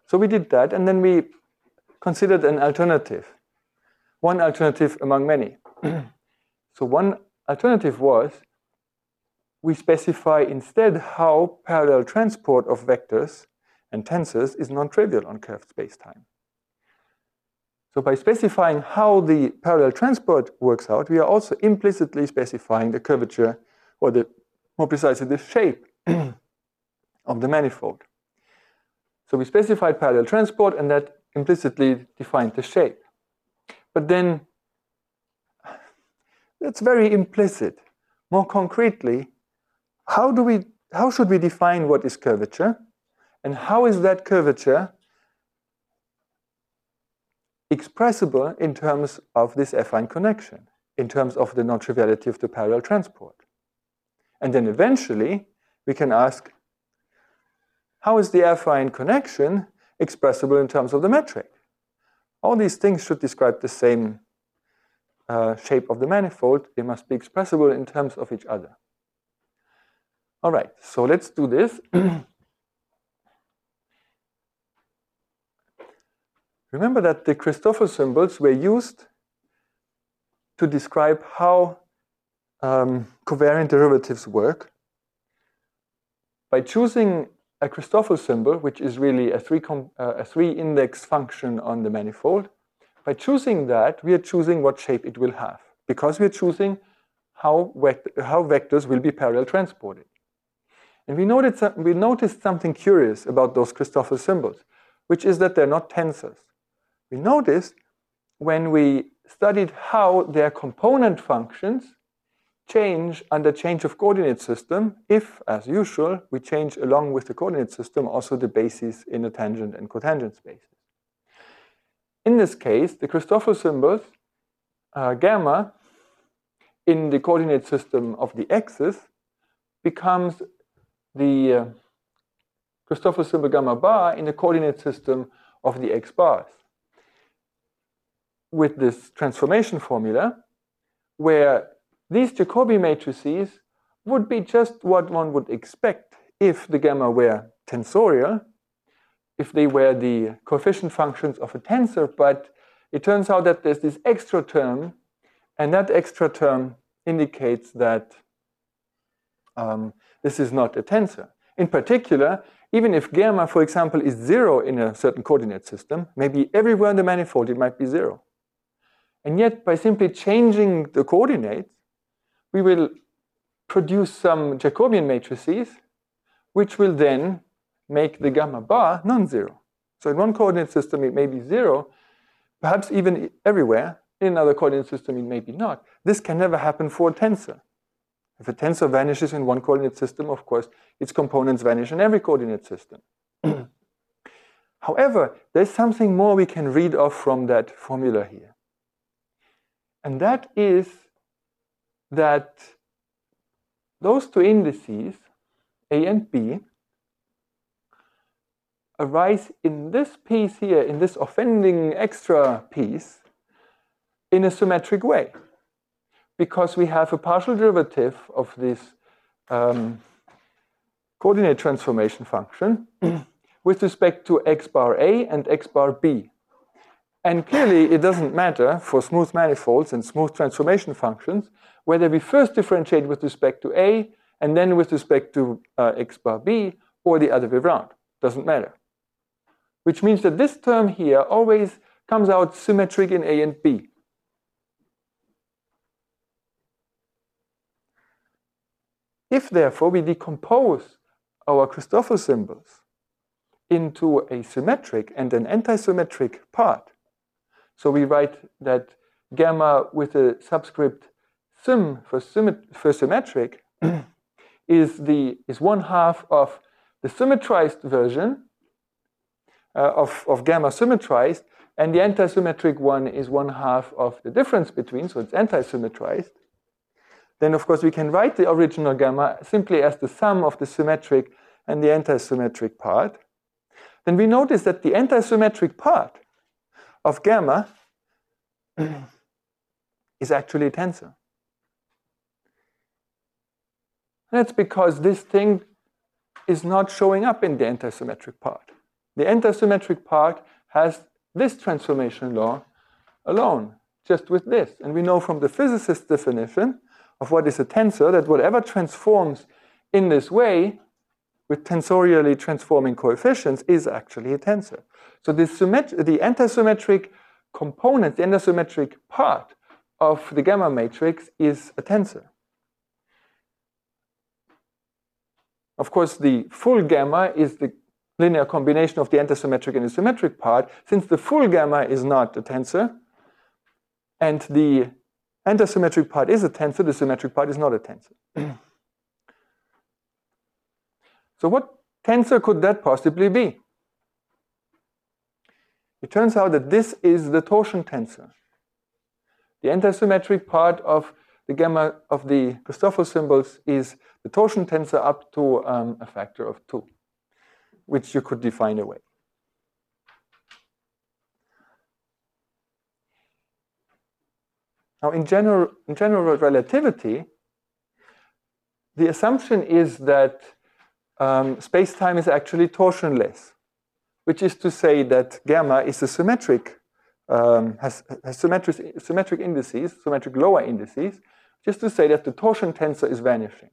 So we did that, and then we considered an alternative. One alternative among many. So one alternative was we specify instead how parallel transport of vectors and tensors is non-trivial on curved spacetime. So by specifying how the parallel transport works out, we are also implicitly specifying the curvature, or more precisely, the shape of the manifold. So we specified parallel transport, and that implicitly defined the shape. But then, that's very implicit. More concretely, how should we define what is curvature, and how is that curvature expressible in terms of this affine connection, in terms of the non-triviality of the parallel transport? And then eventually, we can ask, how is the affine connection expressible in terms of the metric? All these things should describe the same shape of the manifold. They must be expressible in terms of each other. All right, so let's do this. Remember that the Christoffel symbols were used to describe how covariant derivatives work. By choosing a Christoffel symbol, which is really a three-index function on the manifold, by choosing that, we are choosing what shape it will have, because we are choosing how vectors will be parallel transported. And we noticed something curious about those Christoffel symbols, which is that they're not tensors. We noticed when we studied how their component functions change under change of coordinate system if, as usual, we change along with the coordinate system also the bases in the tangent and cotangent spaces. In this case, the Christoffel symbols, gamma, in the coordinate system of the x's becomes the Christoffel symbol gamma bar in the coordinate system of the x bars, with this transformation formula, where these Jacobi matrices would be just what one would expect if the gamma were tensorial, if they were the coefficient functions of a tensor, but it turns out that there's this extra term, and that extra term indicates that this is not a tensor. In particular, even if gamma, for example, is 0 in a certain coordinate system, maybe everywhere in the manifold it might be 0. And yet, by simply changing the coordinates, we will produce some Jacobian matrices, which will then make the gamma bar non-zero. So in one coordinate system, it may be 0, perhaps even everywhere. In another coordinate system, it may be not. This can never happen for a tensor. If a tensor vanishes in one coordinate system, of course, its components vanish in every coordinate system. However, there's something more we can read off from that formula here. And that is that those two indices, A and B, arise in this piece here, in this offending extra piece, in a symmetric way. Because we have a partial derivative of this coordinate transformation function with respect to x bar A and x bar B. And clearly, it doesn't matter for smooth manifolds and smooth transformation functions whether we first differentiate with respect to A and then with respect to x bar B, or the other way around. Doesn't matter. Which means that this term here always comes out symmetric in A and B. If, therefore, we decompose our Christoffel symbols into a symmetric and an antisymmetric part, so we write that gamma with a subscript sym for symmetric is one half of the symmetrized version of gamma symmetrized, and the antisymmetric one is one half of the difference between, so it's antisymmetrized. Then, of course, we can write the original gamma simply as the sum of the symmetric and the antisymmetric part. Then we notice that the antisymmetric part of gamma is actually a tensor. That's because this thing is not showing up in the antisymmetric part. The antisymmetric part has this transformation law alone, just with this. And we know from the physicist's definition of what is a tensor that whatever transforms in this way with tensorially transforming coefficients is actually a tensor. So the antisymmetric component, the antisymmetric part of the gamma matrix is a tensor. Of course, the full gamma is the linear combination of the antisymmetric and the symmetric part. Since the full gamma is not a tensor, and the antisymmetric part is a tensor, the symmetric part is not a tensor. So what tensor could that possibly be? It turns out that this is the torsion tensor. The antisymmetric part of the gamma of the Christoffel symbols is the torsion tensor up to a factor of 2, which you could define away. Now, in general relativity, the assumption is that space-time is actually torsionless, which is to say that gamma is a symmetric, has symmetric indices, symmetric lower indices, just to say that the torsion tensor is vanishing.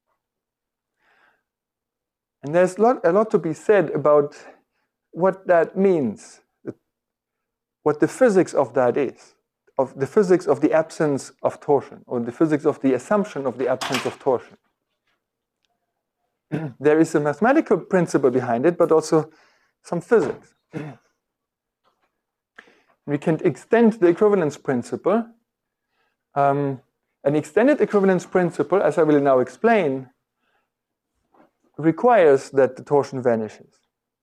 And there's a lot to be said about what that means, what the physics of that is, of the physics of the absence of torsion, or the physics of the assumption of the absence of torsion. There is a mathematical principle behind it, but also some physics. We can extend the equivalence principle. An extended equivalence principle, as I will now explain, requires that the torsion vanishes.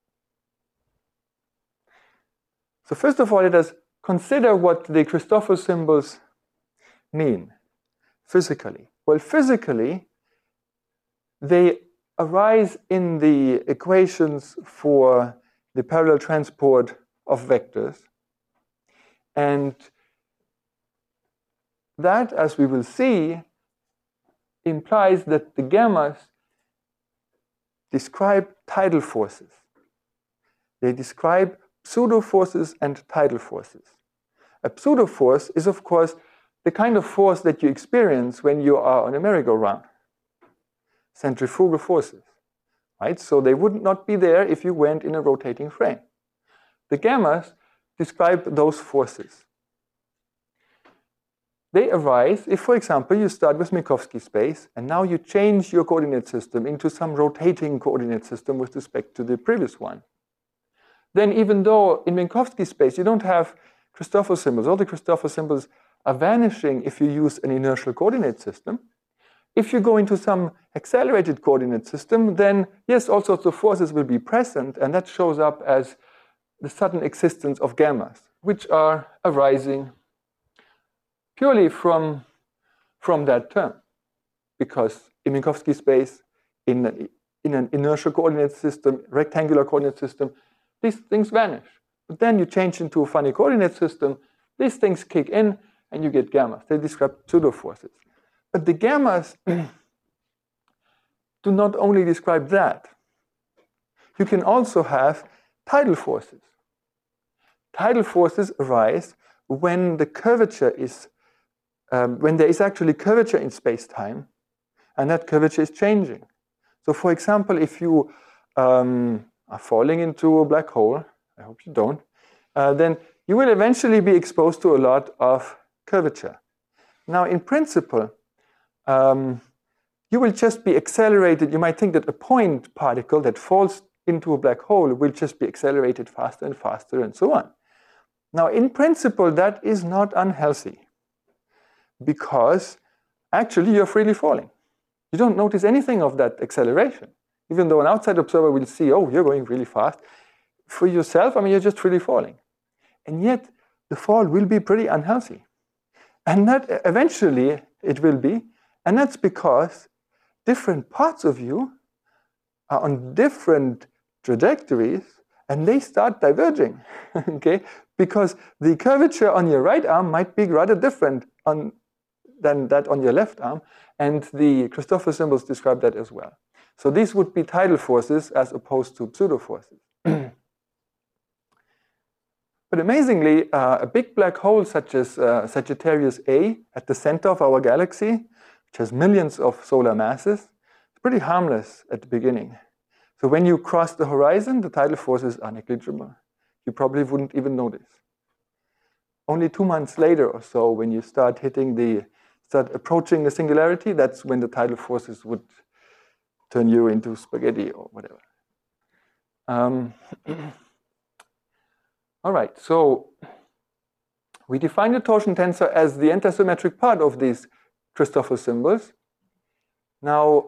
So first of all, let us consider what the Christoffel symbols mean physically. Well, physically, they arise in the equations for the parallel transport of vectors. And that, as we will see, implies that the gammas describe tidal forces. They describe pseudo-forces and tidal forces. A pseudo-force is, of course, the kind of force that you experience when you are on a merry-go-round. Centrifugal forces, right? So they would not be there if you went in a rotating frame. The gammas describe those forces. They arise if, for example, you start with Minkowski space and now you change your coordinate system into some rotating coordinate system with respect to the previous one. Then even though in Minkowski space you don't have Christoffel symbols, all the Christoffel symbols are vanishing if you use an inertial coordinate system. If you go into some accelerated coordinate system, then yes, all sorts of forces will be present, and that shows up as the sudden existence of gammas, which are arising purely from that term. Because in Minkowski space, in an inertial coordinate system, rectangular coordinate system, these things vanish. But then you change into a funny coordinate system, these things kick in, and you get gammas. They describe pseudo-forces. But the gammas do not only describe that. You can also have tidal forces. Tidal forces arise when the curvature is, when there is actually curvature in space-time, and that curvature is changing. So for example, if you are falling into a black hole, I hope you don't, then you will eventually be exposed to a lot of curvature. Now, in principle, you will just be accelerated. You might think that a point particle that falls into a black hole will just be accelerated faster and faster and so on. Now, in principle, that is not unhealthy because actually you're freely falling. You don't notice anything of that acceleration, even though an outside observer will see, oh, you're going really fast. For yourself, I mean, you're just freely falling. And yet, the fall will be pretty unhealthy. And that eventually it will be. And that's because different parts of you are on different trajectories and they start diverging, okay? Because the curvature on your right arm might be rather different than that on your left arm. And the Christoffel symbols describe that as well. So these would be tidal forces as opposed to pseudo forces. But amazingly, a big black hole such as Sagittarius A at the center of our galaxy, which has millions of solar masses, is pretty harmless at the beginning. So when you cross the horizon, the tidal forces are negligible. You probably wouldn't even notice. Only 2 months later or so, when you start approaching the singularity, that's when the tidal forces would turn you into spaghetti or whatever. All right, so we define the torsion tensor as the antisymmetric part of these Christoffel symbols. Now,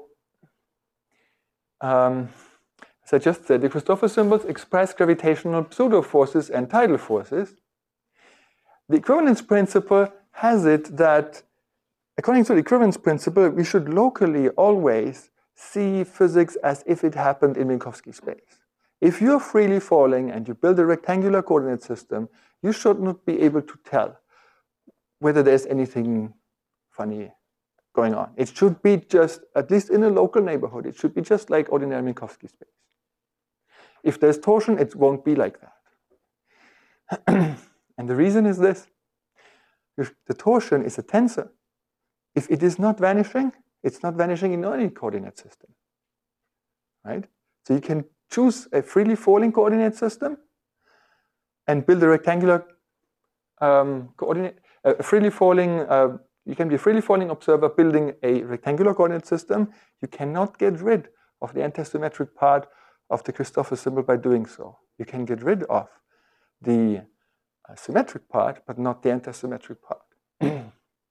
as I just said, the Christoffel symbols express gravitational pseudo-forces and tidal forces. The equivalence principle has it that, according to the equivalence principle, we should locally always see physics as if it happened in Minkowski space. If you're freely falling and you build a rectangular coordinate system, you should not be able to tell whether there's anything funny going on. It should be just, at least in a local neighborhood, it should be just like ordinary Minkowski space. If there's torsion, it won't be like that. And the reason is this. If the torsion is a tensor, if it is not vanishing, it's not vanishing in any coordinate system. Right? So you can choose a freely falling coordinate system and build a rectangular coordinate, you can be a freely falling observer building a rectangular coordinate system. You cannot get rid of the antisymmetric part of the Christoffel symbol by doing so. You can get rid of the symmetric part, but not the antisymmetric part.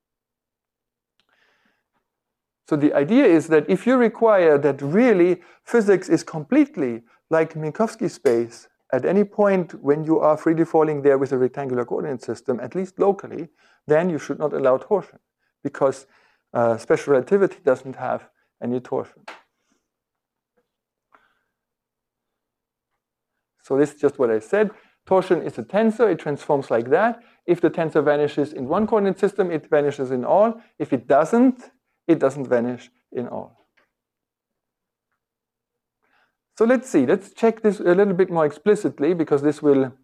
So the idea is that if you require that really physics is completely like Minkowski space at any point when you are freely falling there with a rectangular coordinate system, at least locally, then you should not allow torsion, because special relativity doesn't have any torsion. So this is just what I said. Torsion is a tensor. It transforms like that. If the tensor vanishes in one coordinate system, it vanishes in all. If it doesn't vanish in all. So let's see. Let's check this a little bit more explicitly, because this will...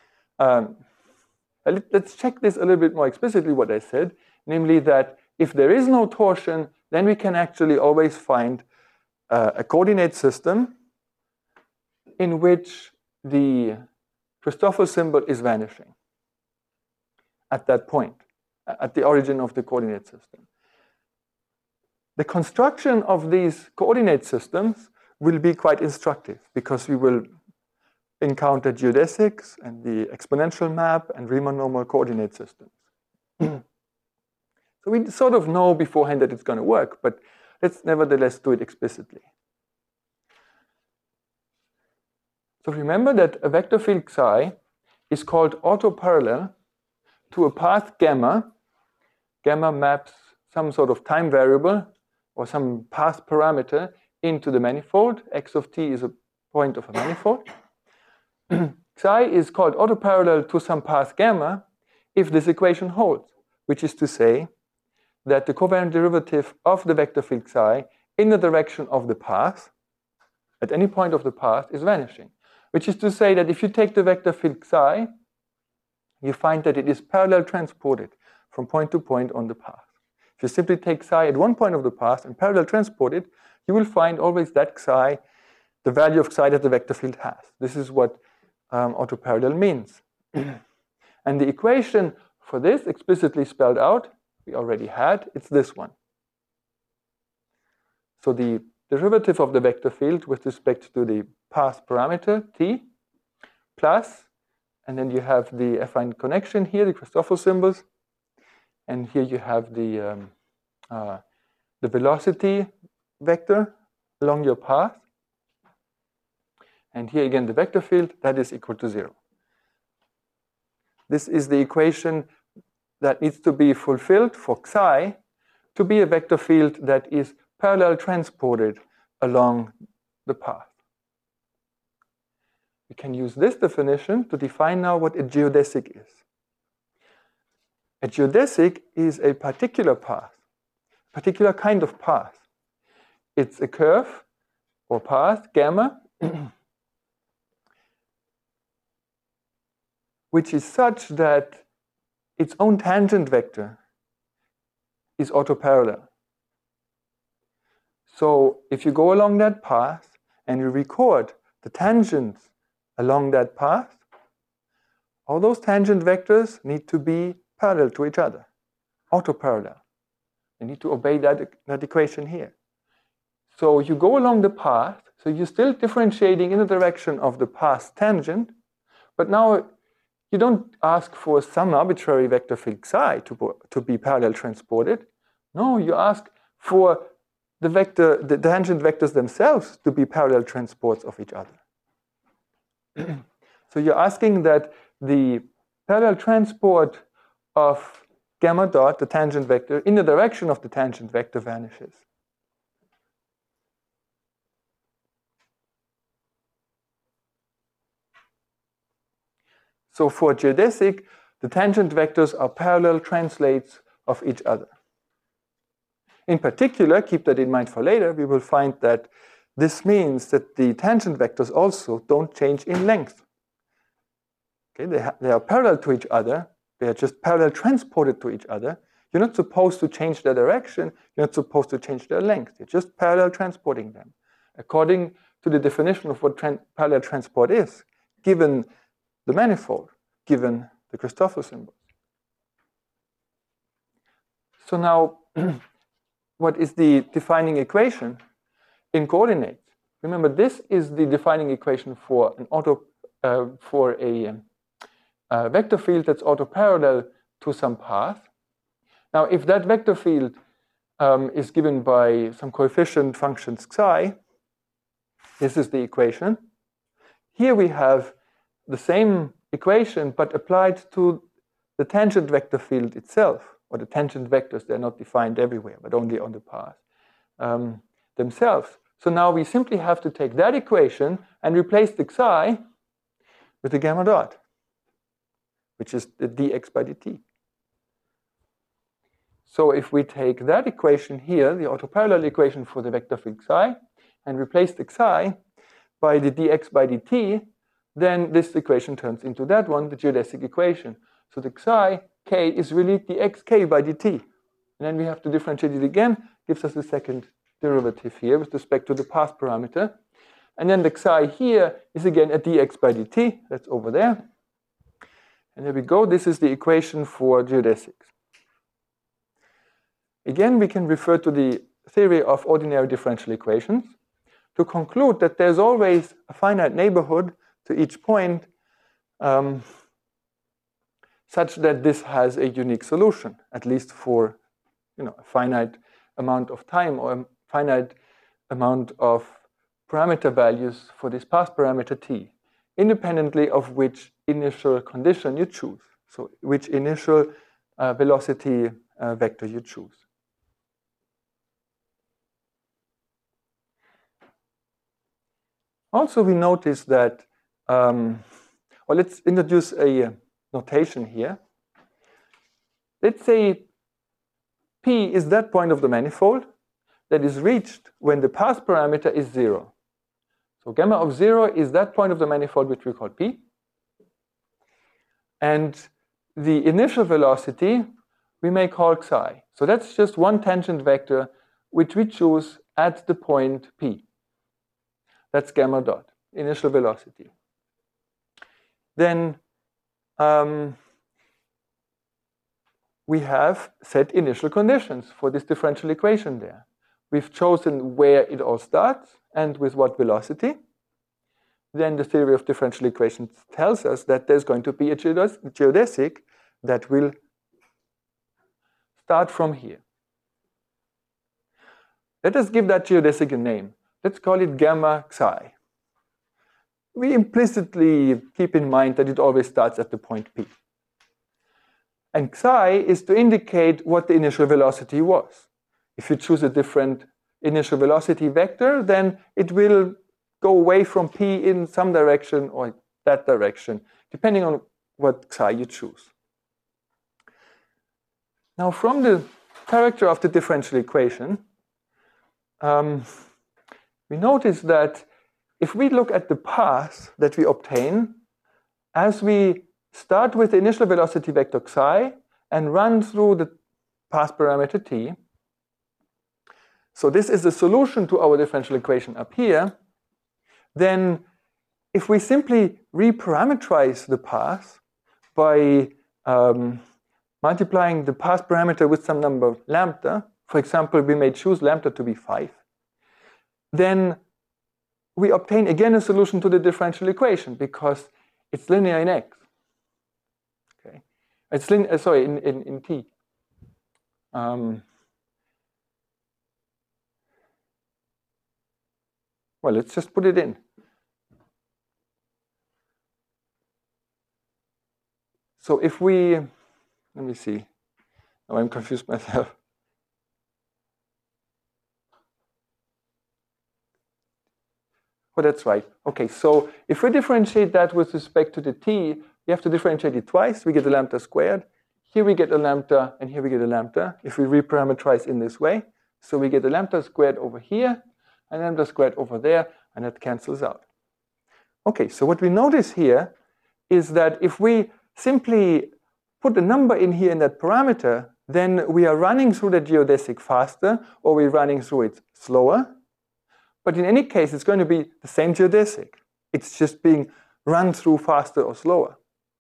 let's check this a little bit more explicitly, what I said, namely that if there is no torsion, then we can actually always find a coordinate system in which the Christoffel symbol is vanishing at that point, at the origin of the coordinate system. The construction of these coordinate systems will be quite instructive, because we will encounter geodesics and the exponential map and Riemann normal coordinate systems. So we sort of know beforehand that it's going to work, but let's nevertheless do it explicitly. So remember that a vector field psi is called autoparallel to a path gamma. Gamma maps some sort of time variable or some path parameter into the manifold. X of t is a point of a manifold. Psi is called autoparallel to some path gamma if this equation holds, which is to say that the covariant derivative of the vector field psi in the direction of the path, at any point of the path, is vanishing. Which is to say that if you take the vector field psi, you find that it is parallel transported from point to point on the path. If you simply take psi at one point of the path and parallel transport it, you will find always that psi, the value of psi that the vector field has. This is what autoparallel means. And the equation for this, explicitly spelled out, we already had, it's this one. So the derivative of the vector field with respect to the path parameter, t, plus, and then you have the affine connection here, the Christoffel symbols, and here you have the velocity vector along your path, and here again the vector field, that is equal to 0. This is the equation that needs to be fulfilled for psi to be a vector field that is parallel transported along the path. We can use this definition to define now what a geodesic is. A geodesic is a particular path, a particular kind of path. It's a curve or path, gamma, which is such that its own tangent vector is autoparallel. So if you go along that path and you record the tangents along that path, all those tangent vectors need to be parallel to each other, autoparallel. You need to obey that equation here. So you go along the path, so you're still differentiating in the direction of the path tangent, but now you don't ask for some arbitrary vector field psi to be parallel transported. No, you ask for the tangent vectors themselves to be parallel transports of each other. So you're asking that the parallel transport of gamma dot, the tangent vector, in the direction of the tangent vector vanishes. So for geodesic, the tangent vectors are parallel translates of each other. In particular, keep that in mind for later, we will find that this means that the tangent vectors also don't change in length. Okay, they are parallel to each other. They are just parallel transported to each other. You're not supposed to change their direction. You're not supposed to change their length. You're just parallel transporting them, according to the definition of what parallel transport is, given the manifold, given the Christoffel symbol. So now, what is the defining equation in coordinates? Remember, this is the defining equation for a vector field that's autoparallel to some path. Now, if that vector field is given by some coefficient function psi, this is the equation. Here we have the same equation, but applied to the tangent vector field itself, or the tangent vectors. They're not defined everywhere, but only on the path themselves. So now we simply have to take that equation and replace the psi with the gamma dot, which is the dx by dt. So if we take that equation here, the autoparallel equation for the vector field psi, and replace the psi by the dx by dt, then this equation turns into that one, the geodesic equation. So the psi k is really dxk by dt. And then we have to differentiate it again, gives us the second derivative here with respect to the path parameter. And then the psi here is again a dx by dt, that's over there. And there we go, this is the equation for geodesics. Again, we can refer to the theory of ordinary differential equations to conclude that there's always a finite neighborhood to each point such that this has a unique solution, at least for a finite amount of time or a finite amount of parameter values for this path parameter t, independently of which initial condition you choose, so which initial velocity vector you choose. Also, we notice that, let's introduce a notation here. Let's say P is that point of the manifold that is reached when the path parameter is 0. So gamma of 0 is that point of the manifold which we call P. And the initial velocity we may call psi. So that's just one tangent vector which we choose at the point P. That's gamma dot, initial velocity. Then we have set initial conditions for this differential equation there. We've chosen where it all starts and with what velocity. Then the theory of differential equations tells us that there's going to be a geodesic that will start from here. Let us give that geodesic a name. Let's call it gamma psi. We implicitly keep in mind that it always starts at the point P. And psi is to indicate what the initial velocity was. If you choose a different initial velocity vector, then it will go away from P in some direction or that direction, depending on what psi you choose. Now, from the character of the differential equation, we notice that if we look at the path that we obtain as we start with the initial velocity vector psi and run through the path parameter t. So this is the solution to our differential equation up here. Then if we simply reparameterize the path by multiplying the path parameter with some number lambda, for example, we may choose lambda to be 5, then we obtain again a solution to the differential equation because it's linear in x. Okay, it's in t. Well, let's just put it in. So if we, let me see. Now I'm confused myself. Oh, that's right. Okay, so if we differentiate that with respect to the t, we have to differentiate it twice. We get a lambda squared. Here we get a lambda, and here we get a lambda, if we reparameterize in this way. So we get a lambda squared over here, and lambda squared over there, and that cancels out. Okay, so what we notice here is that if we simply put a number in here in that parameter, then we are running through the geodesic faster, or we're running through it slower. But in any case, it's going to be the same geodesic. It's just being run through faster or slower.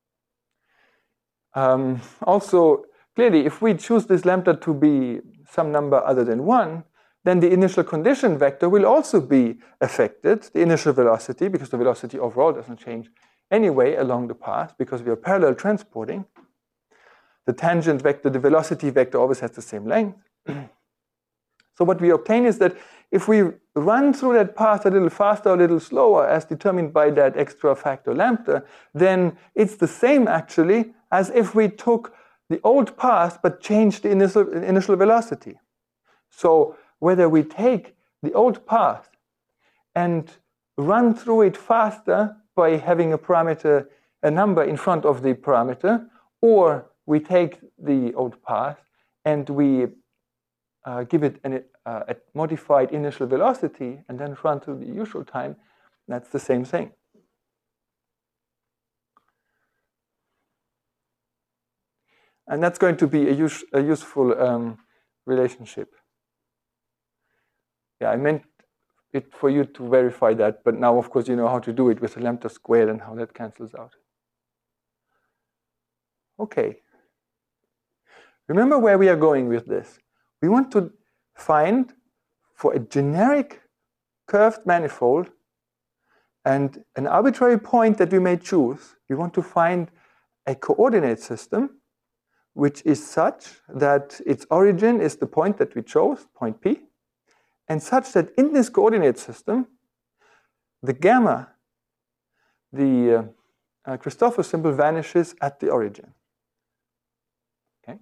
Also, clearly, if we choose this lambda to be some number other than 1, then the initial condition vector will also be affected, the initial velocity, because the velocity overall doesn't change anyway along the path, because we are parallel transporting. The tangent vector, the velocity vector, always has the same length. So what we obtain is that if we run through that path a little faster or a little slower, as determined by that extra factor lambda, then it's the same actually as if we took the old path but changed the initial velocity. So whether we take the old path and run through it faster by having a number in front of the parameter, or we take the old path and we give it a modified initial velocity and then run through the usual time, that's the same thing. And that's going to be a useful relationship. Yeah, I meant it for you to verify that, but now, of course, you know how to do it with the lambda squared and how that cancels out. Okay. Remember where we are going with this. We want to find, for a generic curved manifold and an arbitrary point that we may choose, we want to find a coordinate system which is such that its origin is the point that we chose, point P, and such that in this coordinate system, the gamma, the Christoffel symbol, vanishes at the origin. Okay.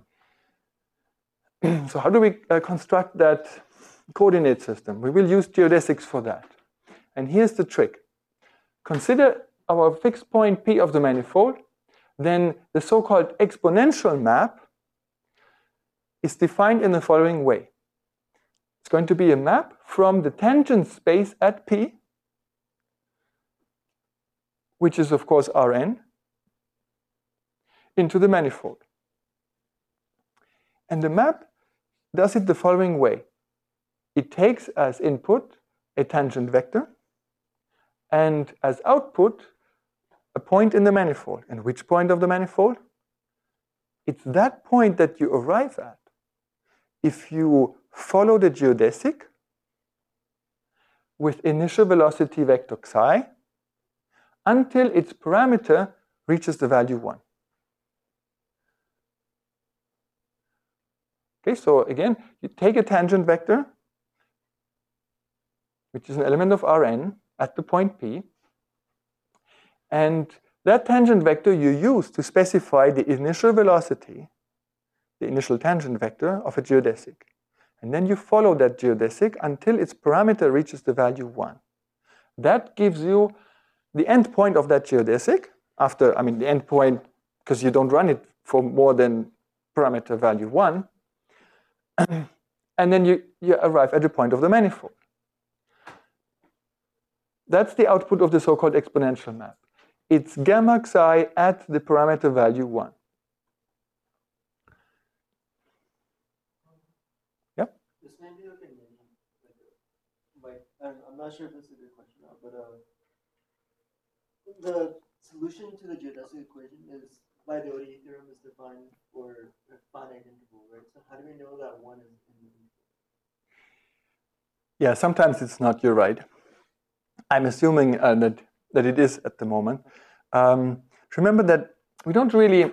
So how do we construct that coordinate system? We will use geodesics for that. And here's the trick. Consider our fixed point P of the manifold. Then the so-called exponential map is defined in the following way. It's going to be a map from the tangent space at P, which is of course Rn, into the manifold. And the map does it the following way. It takes as input a tangent vector and as output a point in the manifold. And which point of the manifold? It's that point that you arrive at if you follow the geodesic with initial velocity vector psi until its parameter reaches the value 1. Okay, so again, you take a tangent vector, which is an element of Rn at the point P, and that tangent vector you use to specify the initial velocity, the initial tangent vector of a geodesic. And then you follow that geodesic until its parameter reaches the value 1. That gives you the end point of that geodesic after, the end point, because you don't run it for more than parameter value 1. And then you arrive at the point of the manifold. That's the output of the so-called exponential map. it's gamma xi at the parameter value 1. Yep. This may be like a mini, I'm not sure if this is a good question now, but the solution to the geodesic equation is by the ODE theorem is defined for a finite interval, right? So how do we know that 1 is in the interval? Yeah, sometimes it's not, you're right. I'm assuming that it is at the moment. Remember that we don't really,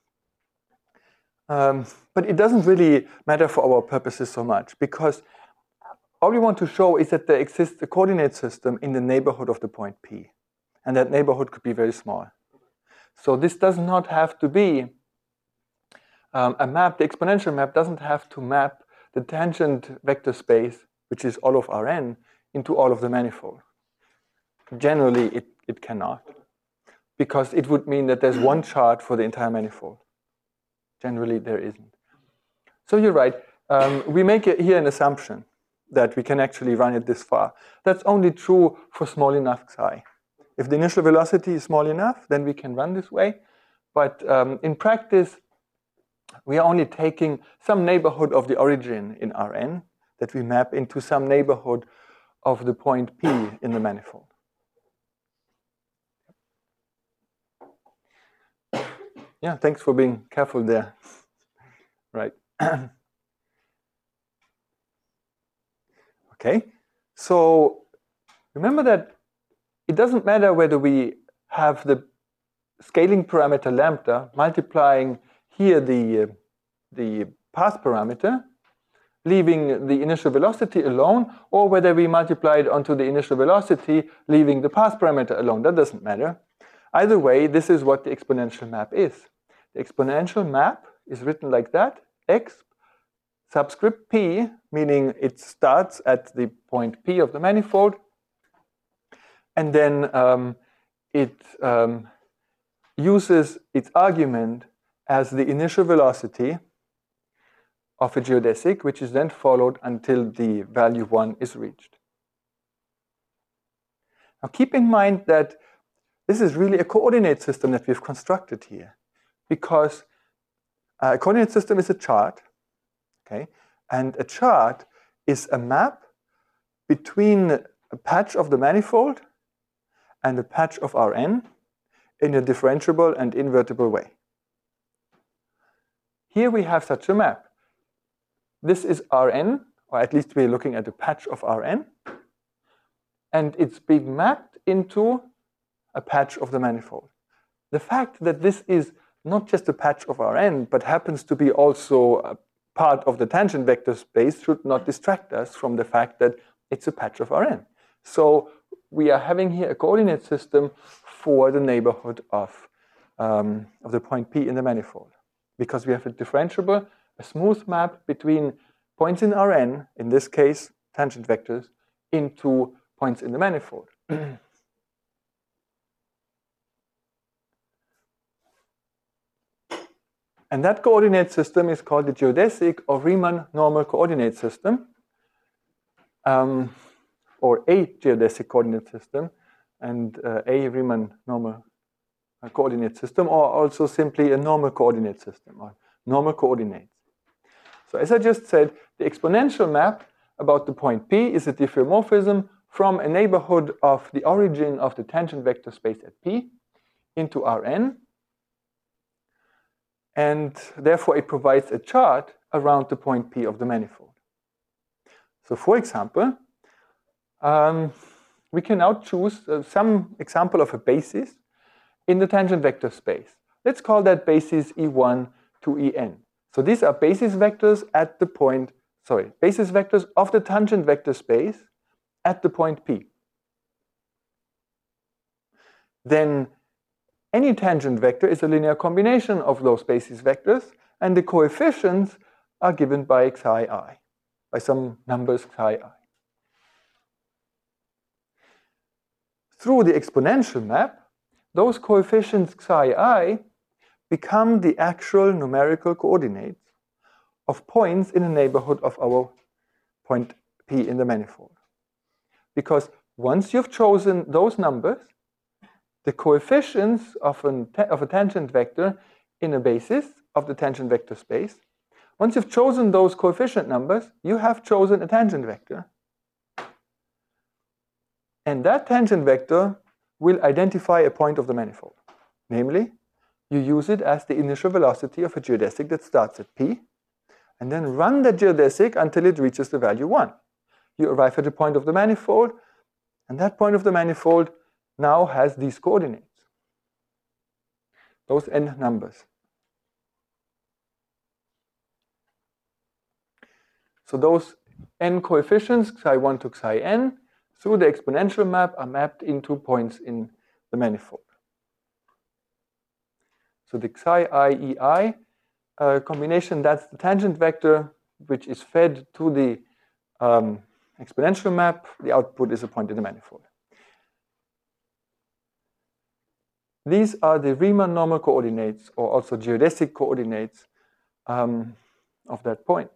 but it doesn't really matter for our purposes so much, because all we want to show is that there exists a coordinate system in the neighborhood of the point P. And that neighborhood could be very small. So this does not have to be a map. The exponential map doesn't have to map the tangent vector space, which is all of Rn, into all of the manifold. Generally, it cannot, because it would mean that there's one chart for the entire manifold. Generally, there isn't. So you're right. We make here an assumption that we can actually run it this far. That's only true for small enough psi. If the initial velocity is small enough, then we can run this way. But in practice, we are only taking some neighborhood of the origin in Rn that we map into some neighborhood of the point P in the manifold. Yeah, thanks for being careful there. Right. Okay, so remember that it doesn't matter whether we have the scaling parameter lambda multiplying here the path parameter, leaving the initial velocity alone, or whether we multiply it onto the initial velocity, leaving the path parameter alone. That doesn't matter. Either way, this is what the exponential map is. The exponential map is written like that, x subscript p, meaning it starts at the point P of the manifold, and then it uses its argument as the initial velocity of a geodesic, which is then followed until the value 1 is reached. Now keep in mind that this is really a coordinate system that we've constructed here, because a coordinate system is a chart, okay? And a chart is a map between a patch of the manifold and a patch of Rn in a differentiable and invertible way. Here we have such a map. This is Rn, or at least we're looking at a patch of Rn, and it's being mapped into a patch of the manifold. The fact that this is not just a patch of Rn, but happens to be also a part of the tangent vector space should not distract us from the fact that it's a patch of Rn. So we are having here a coordinate system for the neighborhood of the point P in the manifold, because we have a differentiable, a smooth map between points in Rn, in this case tangent vectors, into points in the manifold. And that coordinate system is called the geodesic or Riemann normal coordinate system, or a geodesic coordinate system, and a Riemann normal coordinate system, or also simply a normal coordinate system, or normal coordinates. So as I just said, the exponential map about the point P is a diffeomorphism from a neighborhood of the origin of the tangent vector space at P into Rn, and therefore it provides a chart around the point P of the manifold. So for example, we can now choose some example of a basis in the tangent vector space. Let's call that basis E1 to En. So these are basis vectors at the point, basis vectors of the tangent vector space at the point P. Then any tangent vector is a linear combination of those basis vectors, and the coefficients are given by xi I, by some numbers xi I. Through the exponential map, those coefficients xi I become the actual numerical coordinates of points in the neighborhood of our point P in the manifold. Because once you've chosen those numbers, the coefficients of a tangent vector in a basis of the tangent vector space. Once you've chosen those coefficient numbers, you have chosen a tangent vector. And that tangent vector will identify a point of the manifold. Namely, you use it as the initial velocity of a geodesic that starts at P, and then run the geodesic until it reaches the value 1. You arrive at a point of the manifold, and that point of the manifold now has these coordinates, those n numbers. So those n coefficients, psi1 to psi-n, through the exponential map are mapped into points in the manifold. So the psi-i, ei combination, that's the tangent vector which is fed to the exponential map. The output is a point in the manifold. These are the Riemann normal coordinates, or also geodesic coordinates of that point.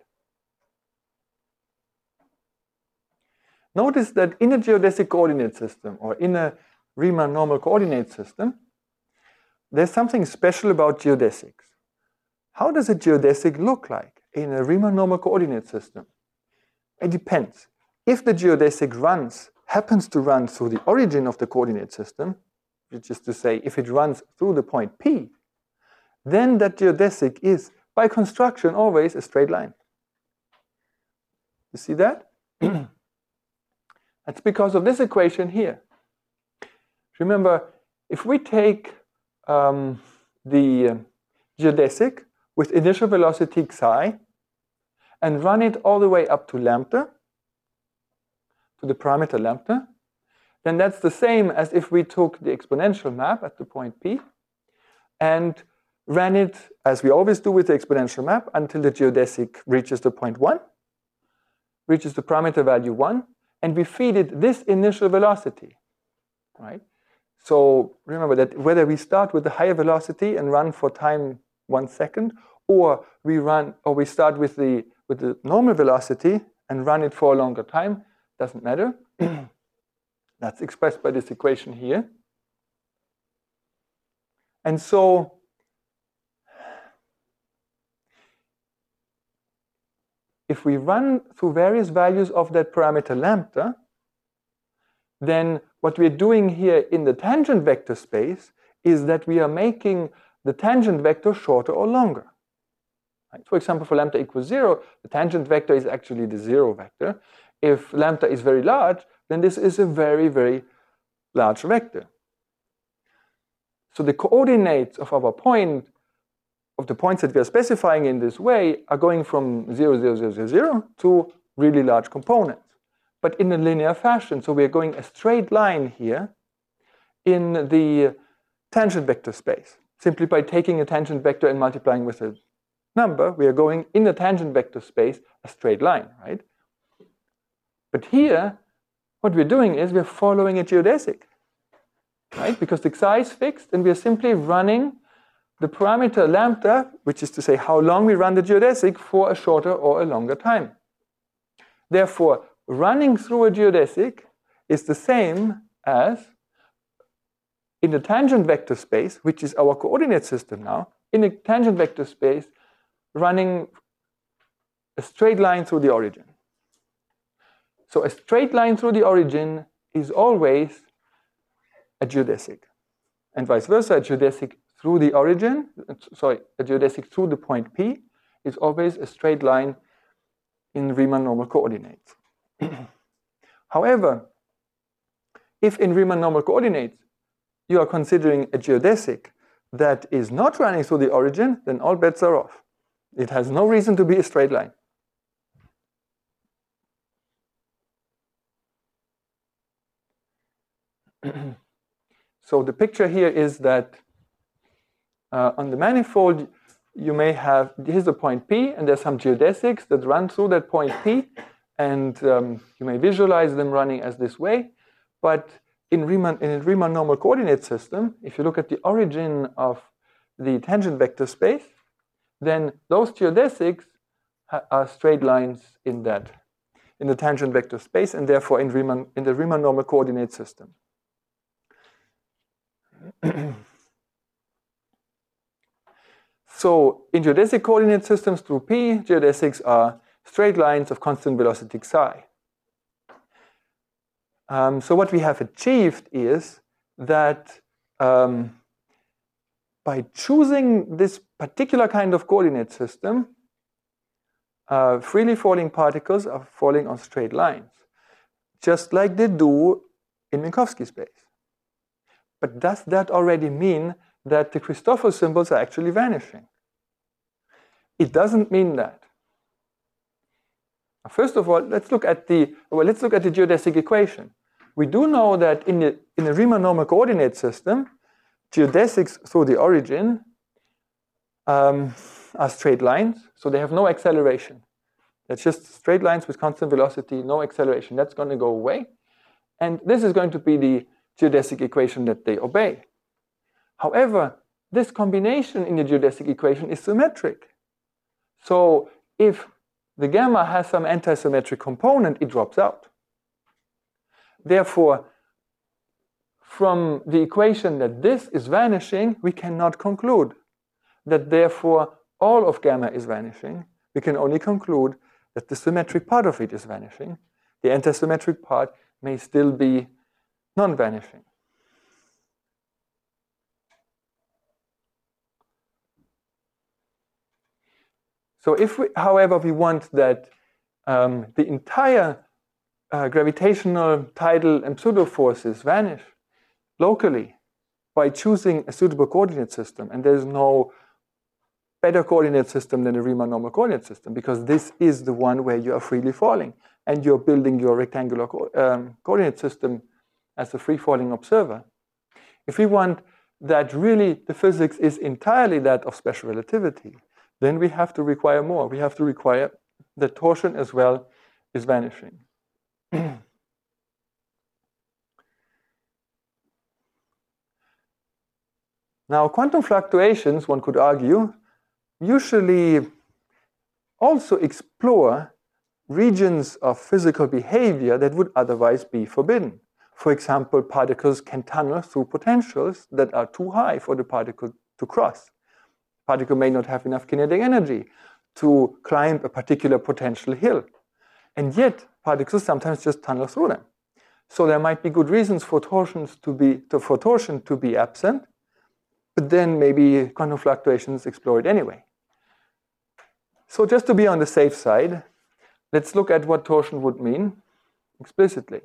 Notice that in a geodesic coordinate system, or in a Riemann normal coordinate system, there's something special about geodesics. How does a geodesic look like in a Riemann normal coordinate system? It depends. If the geodesic happens to run through the origin of the coordinate system, which is to say, if it runs through the point P, then that geodesic is, by construction, always a straight line. You see that? That's because of this equation here. Remember, if we take the geodesic with initial velocity psi and run it all the way up to lambda, to the parameter lambda, then that's the same as if we took the exponential map at the point P and ran it, as we always do with the exponential map, until the geodesic reaches the point 1, reaches the parameter value 1, and we feed it this initial velocity, right? So remember that whether we start with the higher velocity and run for time 1 second, or we start with the normal velocity and run it for a longer time, doesn't matter. That's expressed by this equation here. And so if we run through various values of that parameter lambda, then what we're doing here in the tangent vector space is that we are making the tangent vector shorter or longer. Right? For example, for lambda equals 0, the tangent vector is actually the 0 vector. If lambda is very large, then this is a very, very large vector. So the coordinates of our point, of the points that we are specifying in this way, are going from 0, 0, 0, 0, 0 to really large components, but in a linear fashion. So we are going a straight line here in the tangent vector space. Simply by taking a tangent vector and multiplying with a number, we are going in the tangent vector space a straight line, right? But here, what we're doing is we're following a geodesic, right? Because the psi is fixed, and we're simply running the parameter lambda, which is to say how long we run the geodesic, for a shorter or a longer time. Therefore, running through a geodesic is the same as in the tangent vector space, which is our coordinate system now, in a tangent vector space, running a straight line through the origin. So a straight line through the origin is always a geodesic, and vice versa. A geodesic through the origin, a geodesic through the point P is always a straight line in Riemann normal coordinates. However, if in Riemann normal coordinates you are considering a geodesic that is not running through the origin, then all bets are off. It has no reason to be a straight line. So the picture here is that on the manifold, you may have, here's the point P, and there's some geodesics that run through that point P, and you may visualize them running as this way. But in a Riemann normal coordinate system, if you look at the origin of the tangent vector space, then those geodesics are straight lines in the tangent vector space, and therefore in the Riemann normal coordinate system. So in geodesic coordinate systems through P, geodesics are straight lines of constant velocity psi. So what we have achieved is that by choosing this particular kind of coordinate system, freely falling particles are falling on straight lines, just like they do in Minkowski space. But does that already mean that the Christoffel symbols are actually vanishing? It doesn't mean that. First of all, let's look at the geodesic equation. We do know that in a Riemann normal coordinate system, geodesics through the origin are straight lines, so they have no acceleration. That's just straight lines with constant velocity, no acceleration. That's going to go away. And this is going to be the geodesic equation that they obey. However, this combination in the geodesic equation is symmetric. So if the gamma has some antisymmetric component, it drops out. Therefore, from the equation that this is vanishing, we cannot conclude that therefore all of gamma is vanishing. We can only conclude that the symmetric part of it is vanishing. The antisymmetric part may still be non-vanishing. So if we, however, we want that the entire gravitational, tidal, and pseudo forces vanish locally by choosing a suitable coordinate system, and there's no better coordinate system than the Riemann normal coordinate system, because this is the one where you are freely falling, and you're building your rectangular coordinate system as a free-falling observer. If we want that really the physics is entirely that of special relativity, then we have to require more. We have to require that torsion as well is vanishing. Now, quantum fluctuations, one could argue, usually also explore regions of physical behavior that would otherwise be forbidden. For example, particles can tunnel through potentials that are too high for the particle to cross. Particle may not have enough kinetic energy to climb a particular potential hill. And yet, particles sometimes just tunnel through them. So there might be good reasons for torsion to be absent, but then maybe quantum fluctuations explore it anyway. So just to be on the safe side, let's look at what torsion would mean explicitly.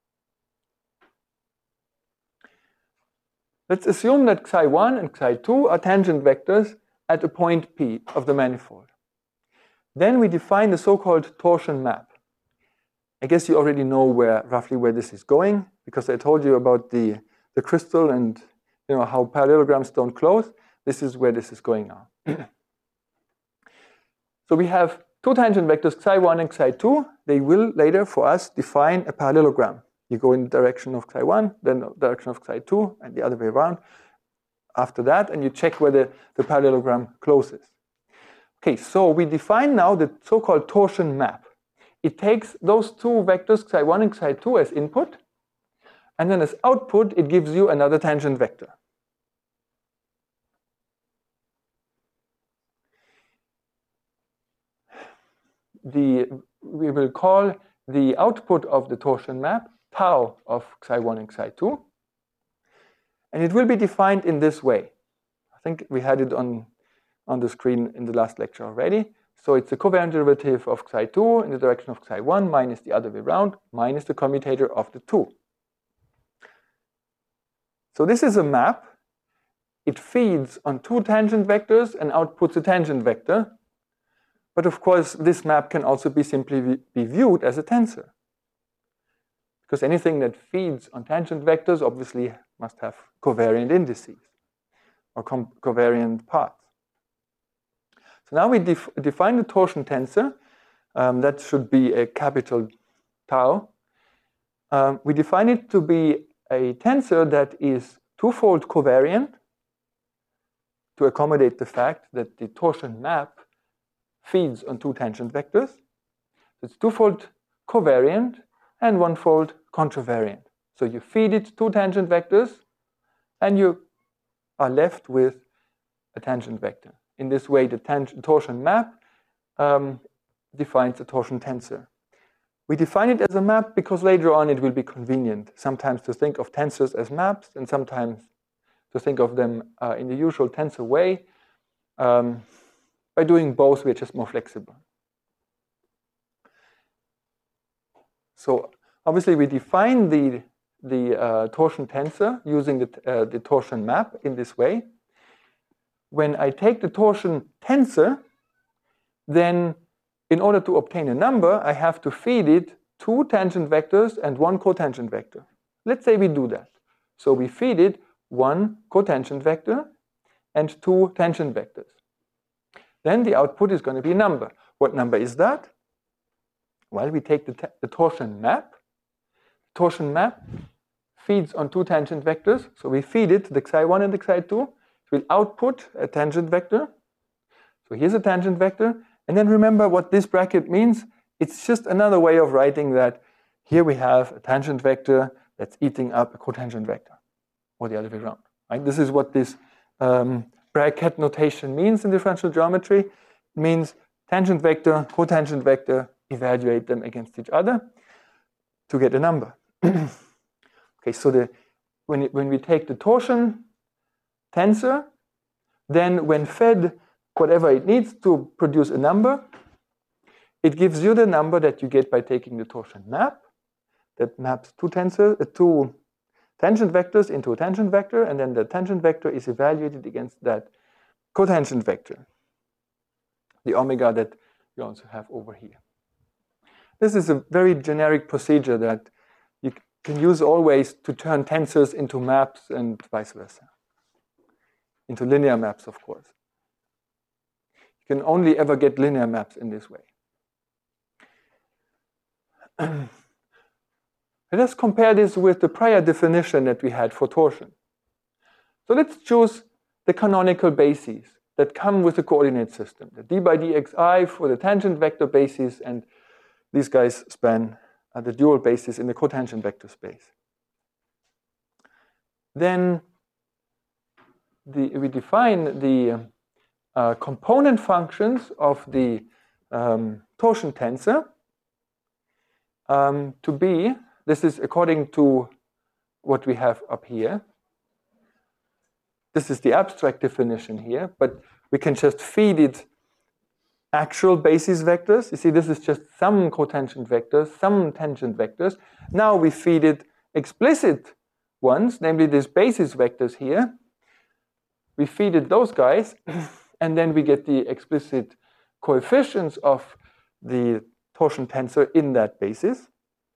Let's assume that Xi1 and Xi2 are tangent vectors at a point P of the manifold. Then we define the so-called torsion map. I guess you already know roughly where this is going, because I told you about the crystal and how parallelograms don't close. This is where this is going now. So we have two tangent vectors, Xi1 and Xi2. They will later, for us, define a parallelogram. You go in the direction of Xi1, then the direction of Xi2, and the other way around after that, and you check whether the parallelogram closes. Okay, so we define now the so-called torsion map. It takes those two vectors, Xi1 and Xi2, as input, and then as output, it gives you another tangent vector. We will call the output of the torsion map tau of Xi1 and Xi2. And it will be defined in this way. I think we had it on the screen in the last lecture already. So it's the covariant derivative of Xi2 in the direction of Xi1 minus the other way around, minus the commutator of the two. So this is a map. It feeds on two tangent vectors and outputs a tangent vector. But of course, this map can also be simply be viewed as a tensor. Because anything that feeds on tangent vectors obviously must have covariant indices or covariant parts. So now we define the torsion tensor. That should be a capital tau. We define it to be a tensor that is twofold covariant to accommodate the fact that the torsion map feeds on two tangent vectors. It's twofold covariant and onefold contravariant. So you feed it two tangent vectors, and you are left with a tangent vector. In this way, the torsion map defines the torsion tensor. We define it as a map because later on it will be convenient, sometimes to think of tensors as maps and sometimes to think of them in the usual tensor way. By doing both, we're just more flexible. So obviously we define the torsion tensor using the torsion map in this way. When I take the torsion tensor, then in order to obtain a number, I have to feed it 2 tangent vectors and 1 cotangent vector. Let's say we do that. So we feed it 1 cotangent vector and 2 tangent vectors. Then the output is going to be a number. What number is that? Well, we take the torsion map. The torsion map feeds on 2 tangent vectors. So we feed it the xi1 and the xi2. It will output a tangent vector. So here's a tangent vector. And then remember what this bracket means. It's just another way of writing that here we have a tangent vector that's eating up a cotangent vector, or the other way around. Right? This is what this bracket notation means in differential geometry. It means tangent vector, cotangent vector, evaluate them against each other to get a number. Okay, so when we take the torsion tensor, then when fed whatever it needs to produce a number, it gives you the number that you get by taking the torsion map that maps 2 tangent vectors into a tangent vector, and then the tangent vector is evaluated against that cotangent vector, the omega that you also have over here. This is a very generic procedure that you can use always to turn tensors into maps and vice versa, into linear maps, of course. You can only ever get linear maps in this way. Let us compare this with the prior definition that we had for torsion. So let's choose the canonical bases that come with the coordinate system, the d by dxi for the tangent vector basis, and these guys span the dual basis in the cotangent vector space. Then we define the component functions of the torsion tensor to be, this is according to what we have up here. This is the abstract definition here, but we can just feed it actual basis vectors. You see, this is just some cotangent vectors, some tangent vectors. Now we feed it explicit ones, namely these basis vectors here. We feed it those guys, and then we get the explicit coefficients of the torsion tensor in that basis.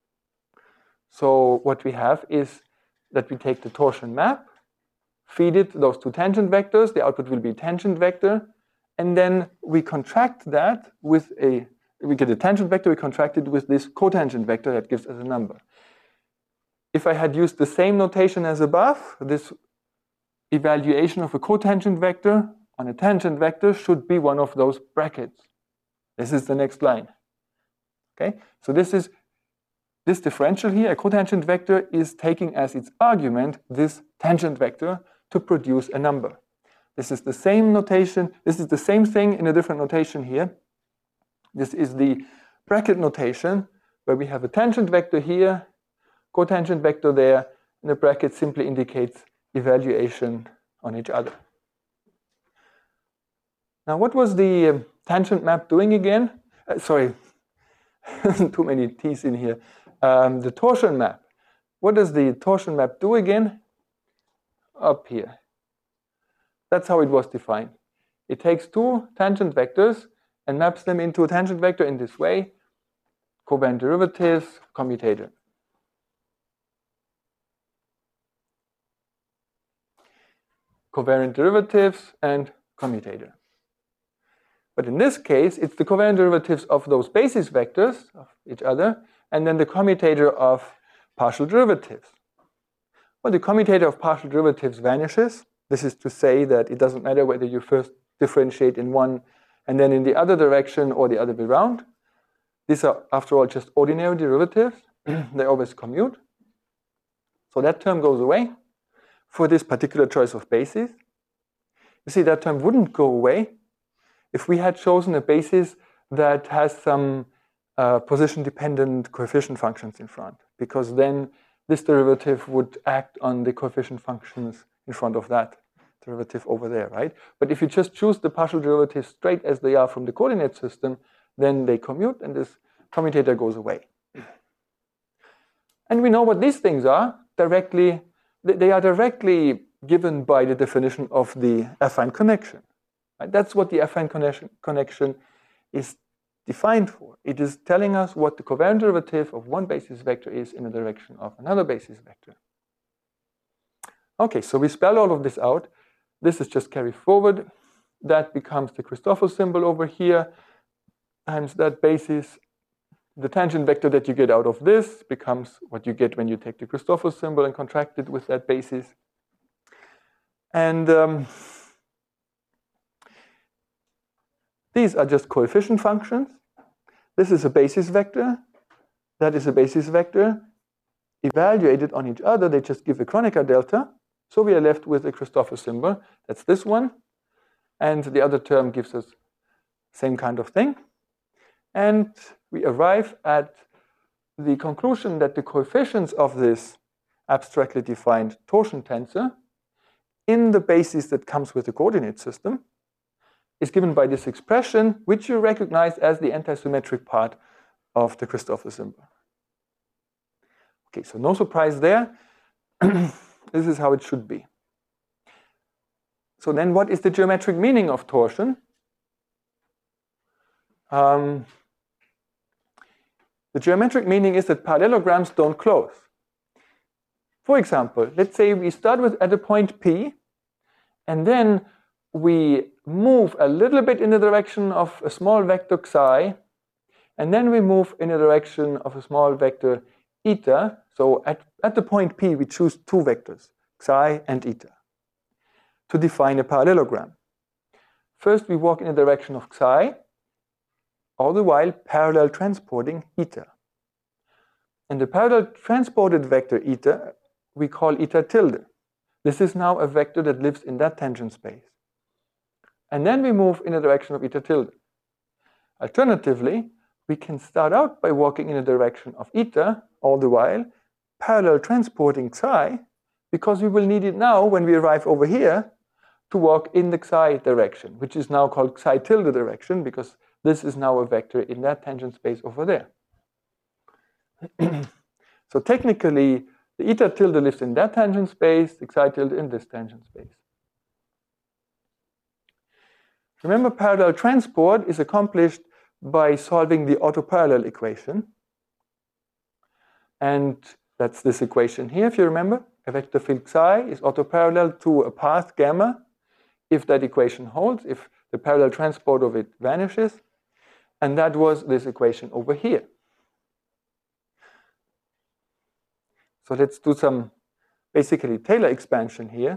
So what we have is that we take the torsion map, feed it those 2 tangent vectors, the output will be tangent vector, and then we contract that with we get a tangent vector, we contract it with this cotangent vector that gives us a number. If I had used the same notation as above, this evaluation of a cotangent vector on a tangent vector should be one of those brackets. This is the next line. Okay, so this differential here, a cotangent vector, is taking as its argument this tangent vector to produce a number. This is the same notation. This is the same thing in a different notation here. This is the bracket notation where we have a tangent vector here, cotangent vector there, and the bracket simply indicates evaluation on each other. Now, what was the tangent map doing again? Sorry, too many T's in here. The torsion map. What does the torsion map do again? Up here. That's how it was defined. It takes 2 tangent vectors and maps them into a tangent vector in this way. Covariant derivatives, commutator. Covariant derivatives and commutator. But in this case, it's the covariant derivatives of those basis vectors of each other, and then the commutator of partial derivatives. Well, the commutator of partial derivatives vanishes. This is to say that it doesn't matter whether you first differentiate in one and then in the other direction or the other way around. These are, after all, just ordinary derivatives. They always commute. So that term goes away. for this particular choice of basis. You see, that term wouldn't go away if we had chosen a basis that has some position-dependent coefficient functions in front, because then this derivative would act on the coefficient functions in front of that derivative over there, right? But if you just choose the partial derivatives straight as they are from the coordinate system, then they commute and this commutator goes away. And we know what these things are directly. They are directly given by the definition of the affine connection. Right? That's what the affine connection is defined for. It is telling us what the covariant derivative of one basis vector is in the direction of another basis vector. Okay, so we spell all of this out. This is just carried forward. That becomes the Christoffel symbol over here times that basis. The tangent vector that you get out of this becomes what you get when you take the Christoffel symbol and contract it with that basis. And these are just coefficient functions. This is a basis vector. That is a basis vector. Evaluated on each other, they just give a Kronecker delta. So we are left with a Christoffel symbol. That's this one. And the other term gives us the same kind of thing. And we arrive at the conclusion that the coefficients of this abstractly defined torsion tensor in the basis that comes with the coordinate system is given by this expression, which you recognize as the antisymmetric part of the Christoffel symbol. Okay, so no surprise there. This is how it should be. So then what is the geometric meaning of torsion? The geometric meaning is that parallelograms don't close. For example, let's say we start at a point P, and then we move a little bit in the direction of a small vector xi, and then we move in the direction of a small vector eta. So at the point P, we choose two vectors, xi and eta, to define a parallelogram. First, we walk in the direction of xi, all the while parallel transporting eta. And the parallel transported vector eta, we call eta tilde. This is now a vector that lives in that tangent space. And then we move in the direction of eta tilde. Alternatively, we can start out by walking in the direction of eta, all the while parallel transporting xi, because we will need it now when we arrive over here to walk in the xi direction, which is now called xi tilde direction, because this is now a vector in that tangent space over there. So technically, the eta tilde lives in that tangent space, the xi tilde in this tangent space. Remember, parallel transport is accomplished by solving the autoparallel equation. And that's this equation here, if you remember. A vector field xi is autoparallel to a path gamma if that equation holds, if the parallel transport of it vanishes. And that was this equation over here. So let's do some basically Taylor expansion here.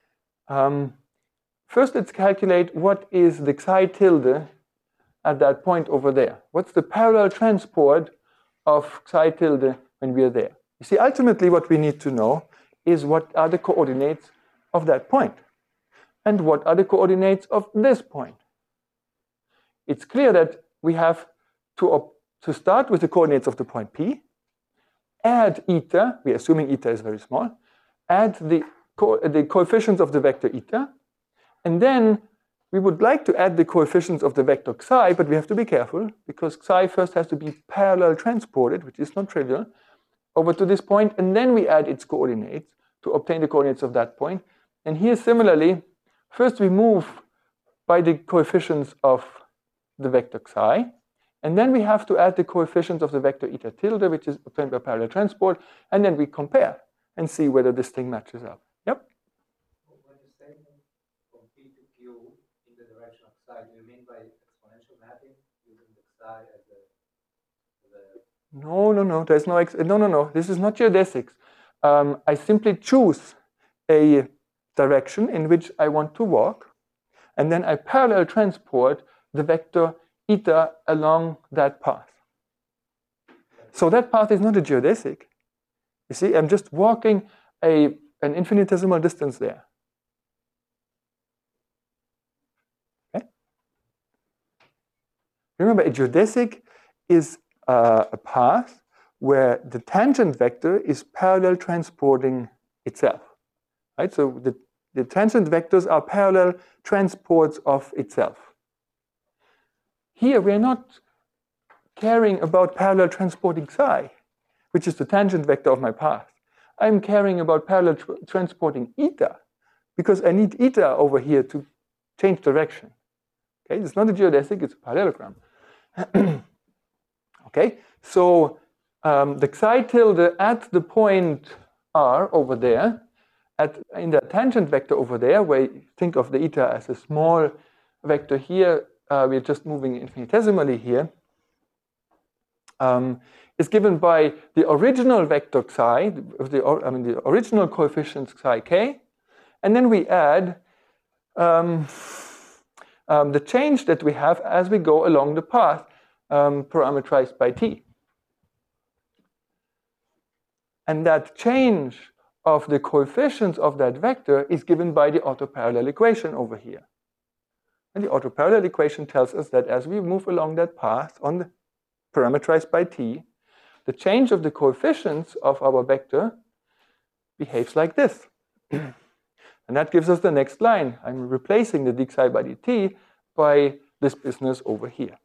First, let's calculate what is the xi tilde at that point over there. What's the parallel transport of xi tilde when we are there? You see, ultimately what we need to know is what are the coordinates of that point and what are the coordinates of this point. It's clear that we have to start with the coordinates of the point P, add eta, we're assuming eta is very small, add the coefficients of the vector eta, and then we would like to add the coefficients of the vector xi, but we have to be careful because xi first has to be parallel transported, which is not trivial, over to this point, and then we add its coordinates to obtain the coordinates of that point. And here similarly, first we move by the coefficients of the vector xi, and then we have to add the coefficients of the vector eta tilde, which is obtained by parallel transport, and then we compare and see whether this thing matches up. Yep? When you say from P to Q in the direction of xi, do you mean by exponential mapping using the xi as a No. There's no. This is not geodesics. I simply choose a direction in which I want to walk, and then I parallel transport the vector eta along that path. So that path is not a geodesic. You see, I'm just walking a an infinitesimal distance there. Okay? Remember, a geodesic is a path where the tangent vector is parallel transporting itself. Right? So the tangent vectors are parallel transports of itself. Here we are not caring about parallel transporting psi, which is the tangent vector of my path. I'm caring about parallel transporting eta, because I need eta over here to change direction. Okay, it's not a geodesic, it's a parallelogram. Okay, so the psi tilde at the point R over there, in the tangent vector over there, where you think of the eta as a small vector here, we're just moving infinitesimally here, is given by the original vector psi, the original coefficient psi k, and then we add the change that we have as we go along the path, parameterized by t. And that change of the coefficients of that vector is given by the autoparallel equation over here. And the autoparallel equation tells us that as we move along that path on the parameterized by t, the change of the coefficients of our vector behaves like this. And that gives us the next line. I'm replacing the d psi by dt by this business over here.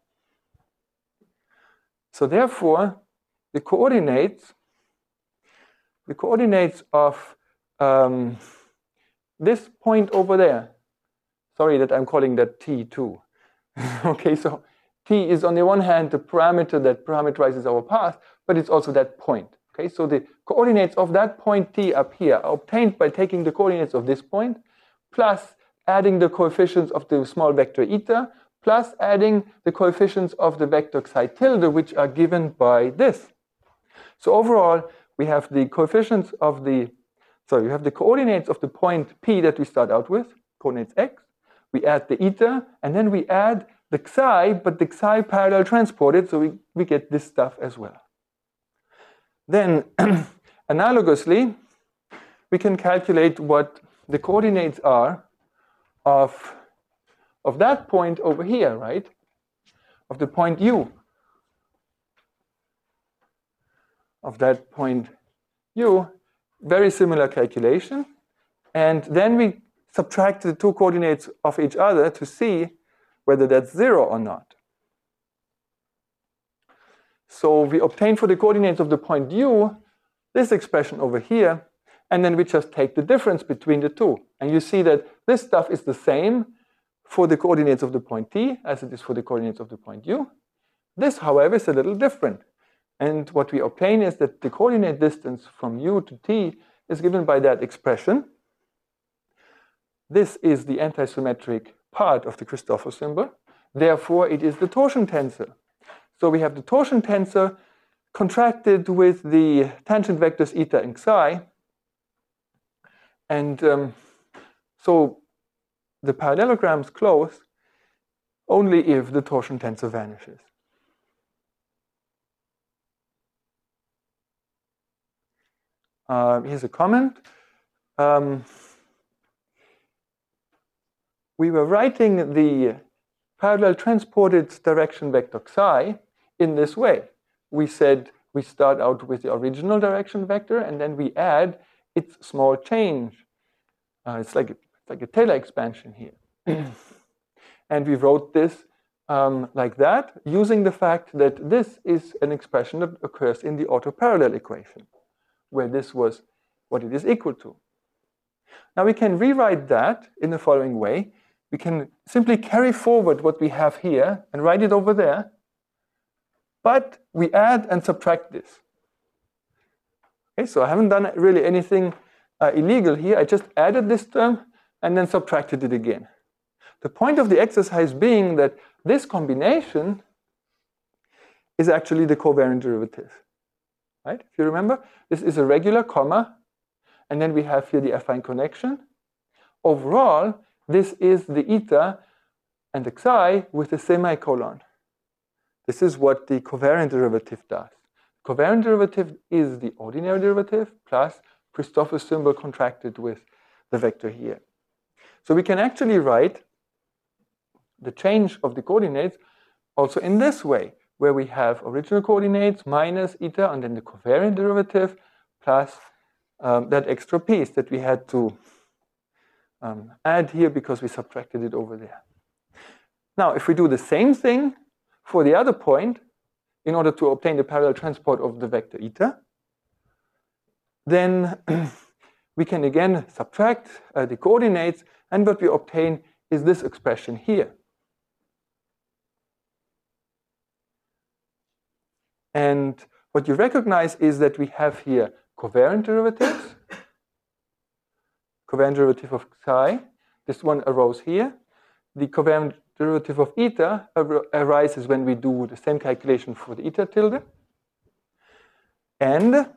So therefore, the coordinates of this point over there, sorry that I'm calling that t2. Okay, so t is on the one hand the parameter that parameterizes our path, but it's also that point. Okay, so the coordinates of that point t up here are obtained by taking the coordinates of this point, plus adding the coefficients of the small vector eta, plus adding the coefficients of the vector psi tilde, which are given by this. So overall, we have the coefficients of we have the coordinates of the point P that we start out with, coordinates x. We add the eta, and then we add the psi, but the psi parallel transported, so we get this stuff as well. Then, analogously, we can calculate what the coordinates are of that point over here, right? Of the point U. Of that point U, very similar calculation. And then we subtract the two coordinates of each other to see whether that's 0 or not. So we obtain for the coordinates of the point U this expression over here, and then we just take the difference between the two. And you see that this stuff is the same for the coordinates of the point T as it is for the coordinates of the point U. This, however, is a little different. And what we obtain is that the coordinate distance from U to T is given by that expression. This is the antisymmetric part of the Christoffel symbol. Therefore, it is the torsion tensor. So we have the torsion tensor contracted with the tangent vectors eta and psi. And so the parallelograms close only if the torsion tensor vanishes. Here's a comment. We were writing the parallel transported direction vector psi in this way. We said we start out with the original direction vector, and then we add its small change. It's like a Taylor expansion here. And we wrote this like that, using the fact that this is an expression that occurs in the autoparallel equation, where this was what it is equal to. Now we can rewrite that in the following way. We can simply carry forward what we have here and write it over there, but we add and subtract this. Okay, so I haven't done really anything illegal here. I just added this term and then subtracted it again. The point of the exercise being that this combination is actually the covariant derivative. Right? If you remember, this is a regular comma, and then we have here the affine connection. Overall, this is the eta and the psi with a semicolon. This is what the covariant derivative does. Covariant derivative is the ordinary derivative plus Christoffel symbol contracted with the vector here. So we can actually write the change of the coordinates also in this way, where we have original coordinates minus eta and then the covariant derivative plus that extra piece that we had to add here because we subtracted it over there. Now, if we do the same thing for the other point, in order to obtain the parallel transport of the vector eta, then we can again subtract the coordinates, and what we obtain is this expression here. And what you recognize is that we have here covariant derivatives, covariant derivative of psi. This one arose here. The covariant derivative of eta arises when we do the same calculation for the eta tilde. And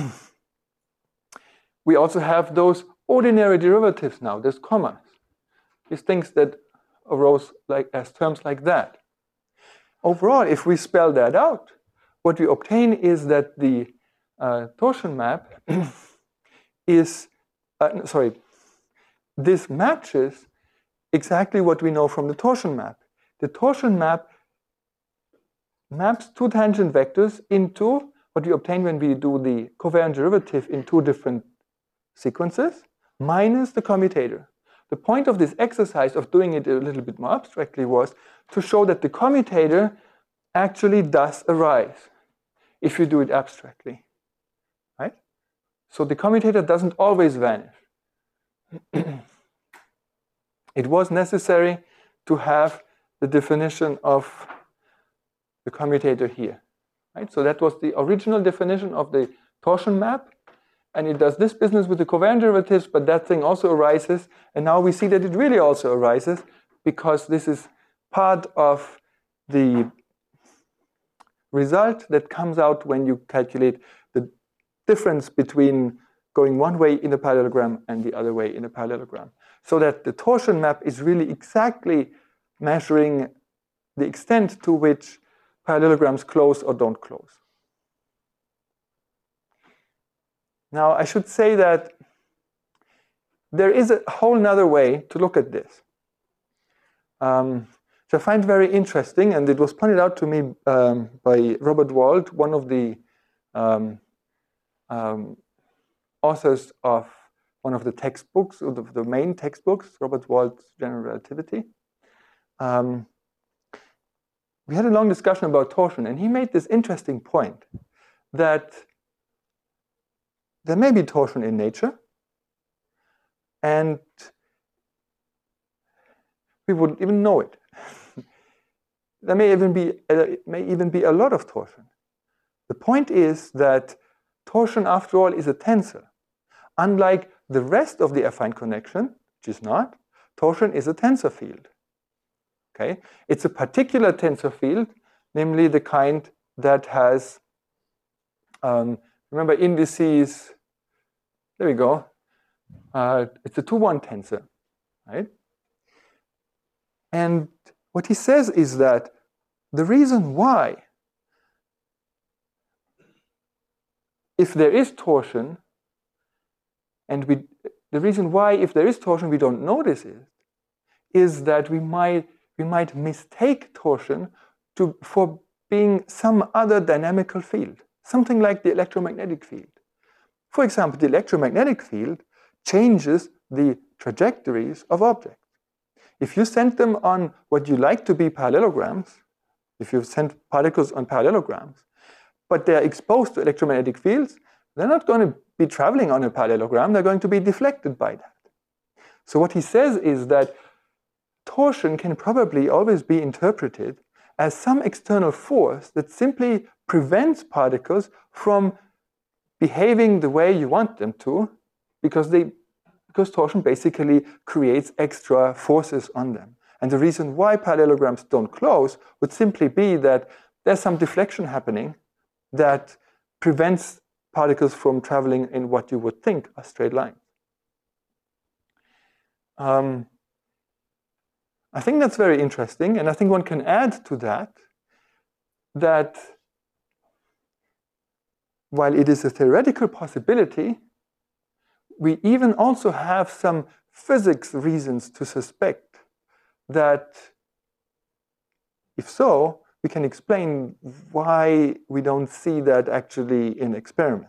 we also have those ordinary derivatives now, these commas, these things that arose like as terms like that. Overall, if we spell that out, what we obtain is that the torsion map is, this matches exactly what we know from the torsion map. The torsion map maps two tangent vectors into what we obtain when we do the covariant derivative in two different sequences, minus the commutator. The point of this exercise of doing it a little bit more abstractly was to show that the commutator actually does arise if you do it abstractly, right? So the commutator doesn't always vanish. It was necessary to have the definition of the commutator here, right? So that was the original definition of the torsion map, and it does this business with the covariant derivatives, but that thing also arises, and now we see that it really also arises because this is part of the result that comes out when you calculate the difference between going one way in a parallelogram and the other way in a parallelogram. So that the torsion map is really exactly measuring the extent to which parallelograms close or don't close. Now, I should say that there is a whole nother way to look at this, which I find very interesting, and it was pointed out to me by Robert Wald, one of the authors of one of the textbooks, or the main textbooks, Robert Wald's General Relativity. We had a long discussion about torsion, and he made this interesting point that there may be torsion in nature, and we wouldn't even know it. There may even be a lot of torsion. The point is that torsion, after all, is a tensor. Unlike the rest of the affine connection, which is not, torsion is a tensor field. Okay? It's a particular tensor field, namely the kind that has, remember indices, there we go. It's a 2-1 tensor, right? And what he says is that the reason why, if there is torsion, and the reason why, if there is torsion, we don't notice it, is that we might mistake torsion for being some other dynamical field, something like the electromagnetic field. For example, the electromagnetic field changes the trajectories of objects. If you send them on what you like to be parallelograms, if you send particles on parallelograms, but they're exposed to electromagnetic fields, they're not going to be traveling on a parallelogram, they're going to be deflected by that. So what he says is that torsion can probably always be interpreted as some external force that simply prevents particles from behaving the way you want them to, because torsion basically creates extra forces on them. And the reason why parallelograms don't close would simply be that there's some deflection happening that prevents particles from traveling in what you would think are straight lines. I think that's very interesting, and I think one can add to that while it is a theoretical possibility, we even also have some physics reasons to suspect that, if so, we can explain why we don't see that actually in experiments.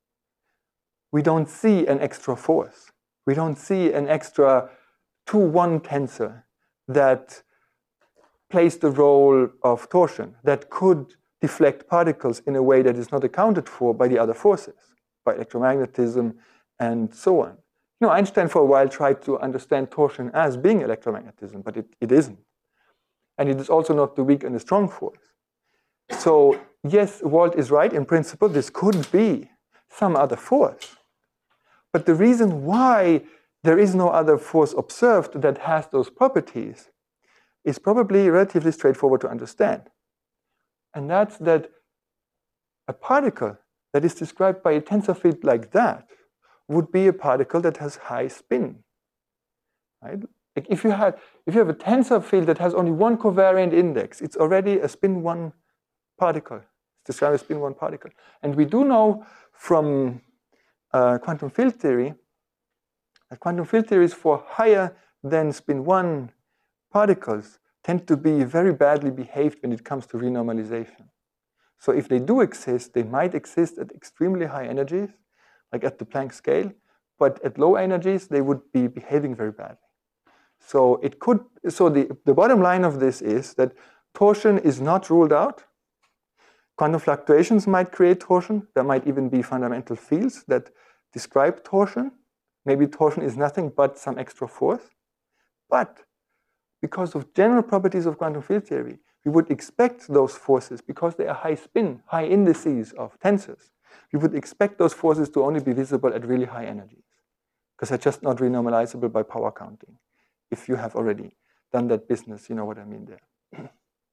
We don't see an extra force. We don't see an extra 2-1 tensor that plays the role of torsion, that could deflect particles in a way that is not accounted for by the other forces, by electromagnetism and so on. You know, Einstein for a while tried to understand torsion as being electromagnetism, but it isn't. And it is also not the weak and the strong force. So yes, Walt is right in principle, this could be some other force. But the reason why there is no other force observed that has those properties is probably relatively straightforward to understand. And that's that a particle that is described by a tensor field like that would be a particle that has high spin. Right? Like if you have a tensor field that has only one covariant index, it's already a spin 1 particle. It's described as spin 1 particle. And we do know from quantum field theory that quantum field theories for higher than spin 1 particles tend to be very badly behaved when it comes to renormalization. So if they do exist, they might exist at extremely high energies, like at the Planck scale, but at low energies, they would be behaving very badly. So the bottom line of this is that torsion is not ruled out. Quantum fluctuations might create torsion. There might even be fundamental fields that describe torsion. Maybe torsion is nothing but some extra force. But because of general properties of quantum field theory, we would expect those forces, because they are high spin, high indices of tensors, we would expect those forces to only be visible at really high energies, because they're just not renormalizable by power counting. If you have already done that business, you know what I mean there.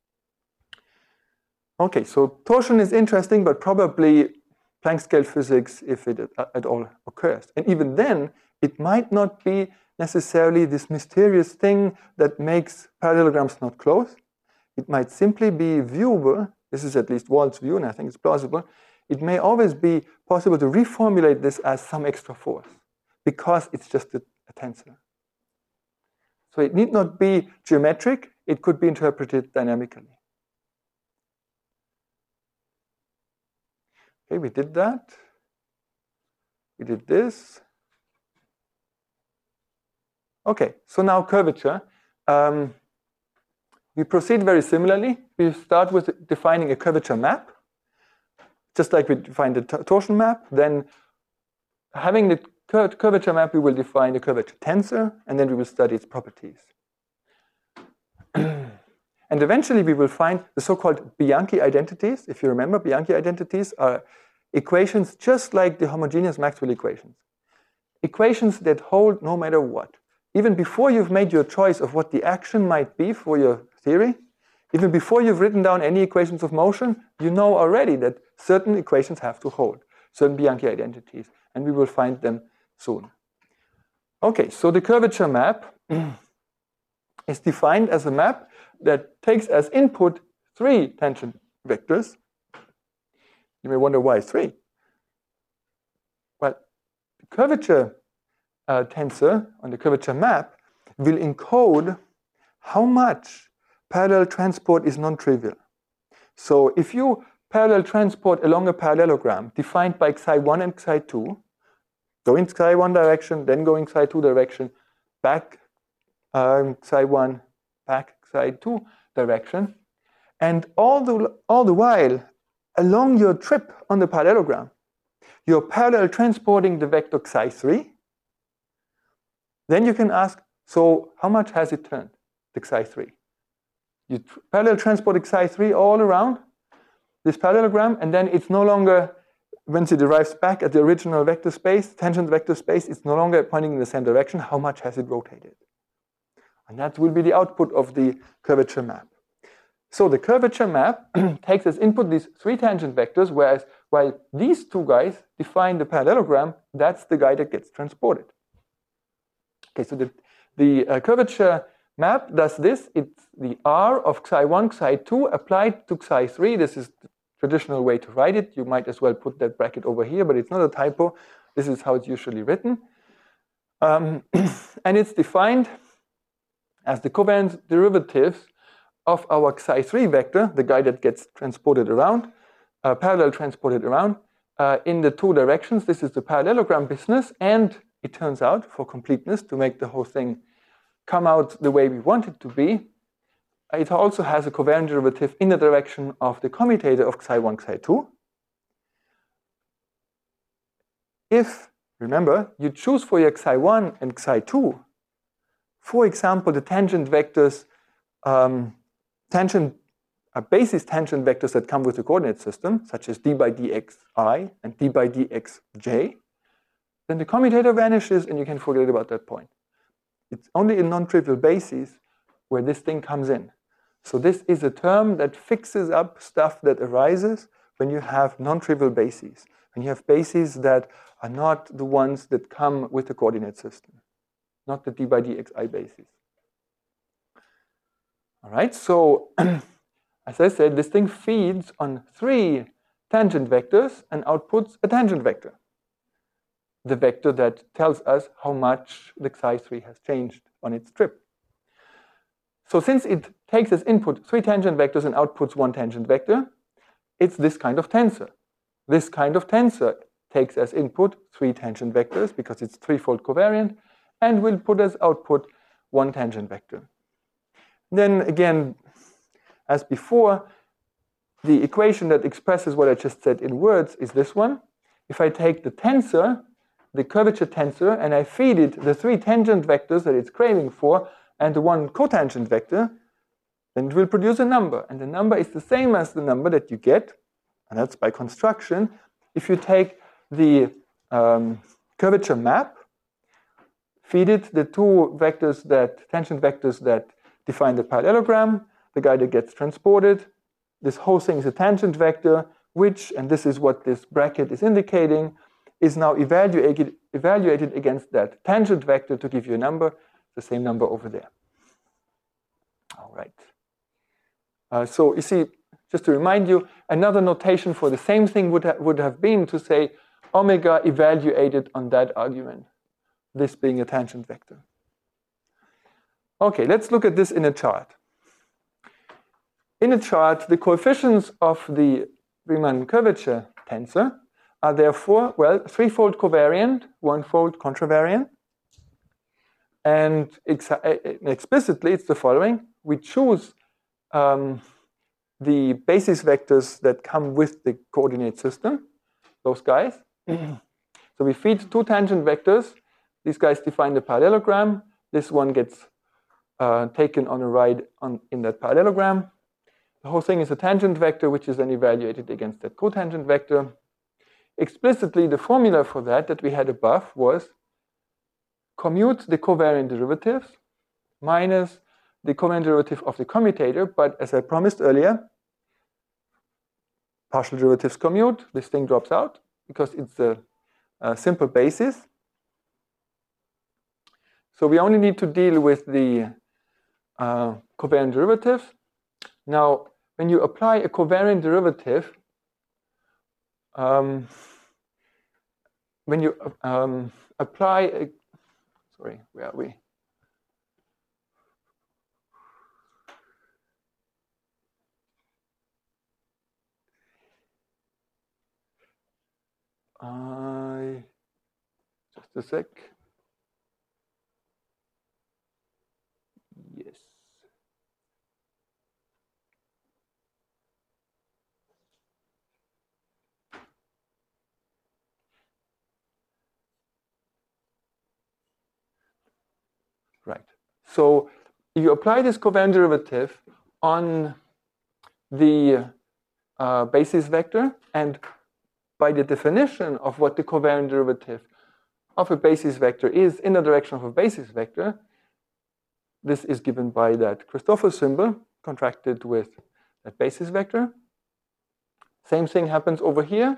Okay, so torsion is interesting, but probably Planck scale physics if it at all occurs. And even then, it might not be necessarily this mysterious thing that makes parallelograms not close. It might simply be viewable. This is at least Walt's view, and I think it's plausible. It may always be possible to reformulate this as some extra force because it's just a tensor. So it need not be geometric. It could be interpreted dynamically. Okay, we did that. We did this. Okay, so now curvature. We proceed very similarly. We start with defining a curvature map, just like we defined the torsion map. Then, having the curvature map, we will define the curvature tensor, and then we will study its properties. And eventually, we will find the so-called Bianchi identities. If you remember, Bianchi identities are equations just like the homogeneous Maxwell equations. Equations that hold no matter what. Even before you've made your choice of what the action might be for your theory, even before you've written down any equations of motion, you know already that certain equations have to hold, certain Bianchi identities, and we will find them soon. Okay, so the curvature map is defined as a map that takes as input 3 tangent vectors. You may wonder why 3. Well, the curvature tensor on the curvature map will encode how much parallel transport is non-trivial. So if you parallel transport along a parallelogram defined by xi1 and xi2, go in xi1 direction, then go in xi2 direction, back xi1, back xi2 direction, and all the while along your trip on the parallelogram, you're parallel transporting the vector xi3. Then you can ask, so how much has it turned, the xi3? You parallel transport xi3 all around this parallelogram, and then it's no longer, once it arrives back at the original vector space, tangent vector space, it's no longer pointing in the same direction. How much has it rotated? And that will be the output of the curvature map. So the curvature map takes as input these 3 tangent vectors, whereas while these 2 guys define the parallelogram, that's the guy that gets transported. Okay, so the curvature map does this. It's the R of xi1, xi2 applied to xi3. This is the traditional way to write it. You might as well put that bracket over here, but it's not a typo. This is how it's usually written. And it's defined as the covariant derivatives of our Xi3 vector, the guy that gets transported around, parallel transported around, in the two directions. This is the parallelogram business, and it turns out, for completeness, to make the whole thing come out the way we want it to be, it also has a covariant derivative in the direction of the commutator of Xi1, Xi2. If, remember, you choose for your Xi1 and Xi2, for example, the tangent vectors, basis tangent vectors that come with the coordinate system, such as d by dxi and d by dxj, then the commutator vanishes and you can forget about that point. It's only in non-trivial bases where this thing comes in. So this is a term that fixes up stuff that arises when you have non-trivial bases, when you have bases that are not the ones that come with the coordinate system, not the d by dxi bases. All right, so as I said, this thing feeds on 3 tangent vectors and outputs a tangent vector, the vector that tells us how much the Xi3 has changed on its trip. So since it takes as input 3 tangent vectors and outputs 1 tangent vector, it's this kind of tensor. This kind of tensor takes as input 3 tangent vectors because it's 3-fold covariant and will put as output 1 tangent vector. Then again, as before, the equation that expresses what I just said in words is this one. If I take the tensor, the curvature tensor, and I feed it the 3 tangent vectors that it's craving for and the 1 cotangent vector, then it will produce a number. And the number is the same as the number that you get, and that's by construction, if you take the curvature map, feed it the 2 vectors tangent vectors that define the parallelogram, the guy that gets transported. This whole thing is a tangent vector, which, and this is what this bracket is indicating, is now evaluated against that tangent vector to give you a number, the same number over there. All right. So you see, just to remind you, another notation for the same thing would have been to say omega evaluated on that argument, this being a tangent vector. Okay, let's look at this in a chart. In a chart, the coefficients of the Riemann curvature tensor are therefore, well, 3-fold covariant, 1-fold contravariant. And explicitly, it's the following. We choose the basis vectors that come with the coordinate system, those guys. So we feed 2 tangent vectors. These guys define the parallelogram. This one gets taken on a ride in that parallelogram. The whole thing is a tangent vector, which is then evaluated against that cotangent vector. Explicitly, the formula for that we had above was commute the covariant derivatives minus the covariant derivative of the commutator. But as I promised earlier, partial derivatives commute. This thing drops out because it's a simple basis. So we only need to deal with the covariant derivatives. Now, when you apply a covariant derivative, when you apply a, sorry, where are we? Just a sec. Yes. Right. So you apply this covariant derivative on the basis vector, and by the definition of what the covariant derivative of a basis vector is in the direction of a basis vector, this is given by that Christoffel symbol contracted with that basis vector. Same thing happens over here.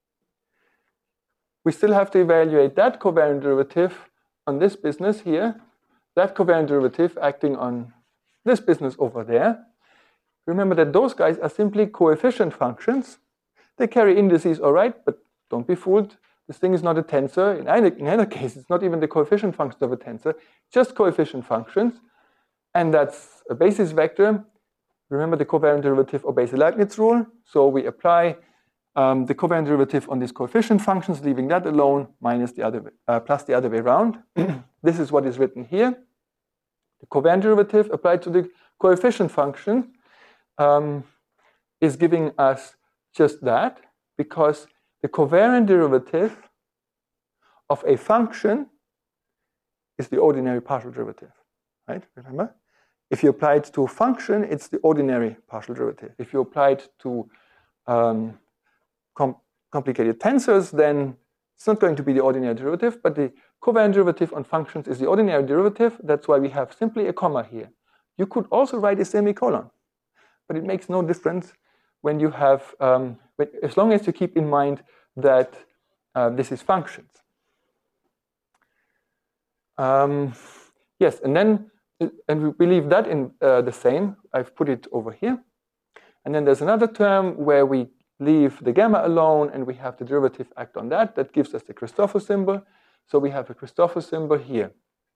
We still have to evaluate that covariant derivative on this business here, that covariant derivative acting on this business over there. Remember that those guys are simply coefficient functions. They carry indices, all right, but don't be fooled. This thing is not a tensor. In either case, it's not even the coefficient functions of a tensor, just coefficient functions. And that's a basis vector. Remember the covariant derivative obeys the Leibniz rule. So we apply the covariant derivative on these coefficient functions, leaving that alone, minus the other plus the other way around. This is what is written here. The covariant derivative applied to the coefficient function is giving us just that, because the covariant derivative of a function is the ordinary partial derivative, right? Remember? If you apply it to a function, it's the ordinary partial derivative. If you apply it to complicated tensors, then it's not going to be the ordinary derivative, but the covariant derivative on functions is the ordinary derivative. That's why we have simply a comma here. You could also write a semicolon, but it makes no difference when you have, as long as you keep in mind that this is functions. Yes, and we leave that in the same. I've put it over here. And then there's another term where we leave the gamma alone, and we have the derivative act on that. That gives us the Christoffel symbol. So we have a Christoffel symbol here.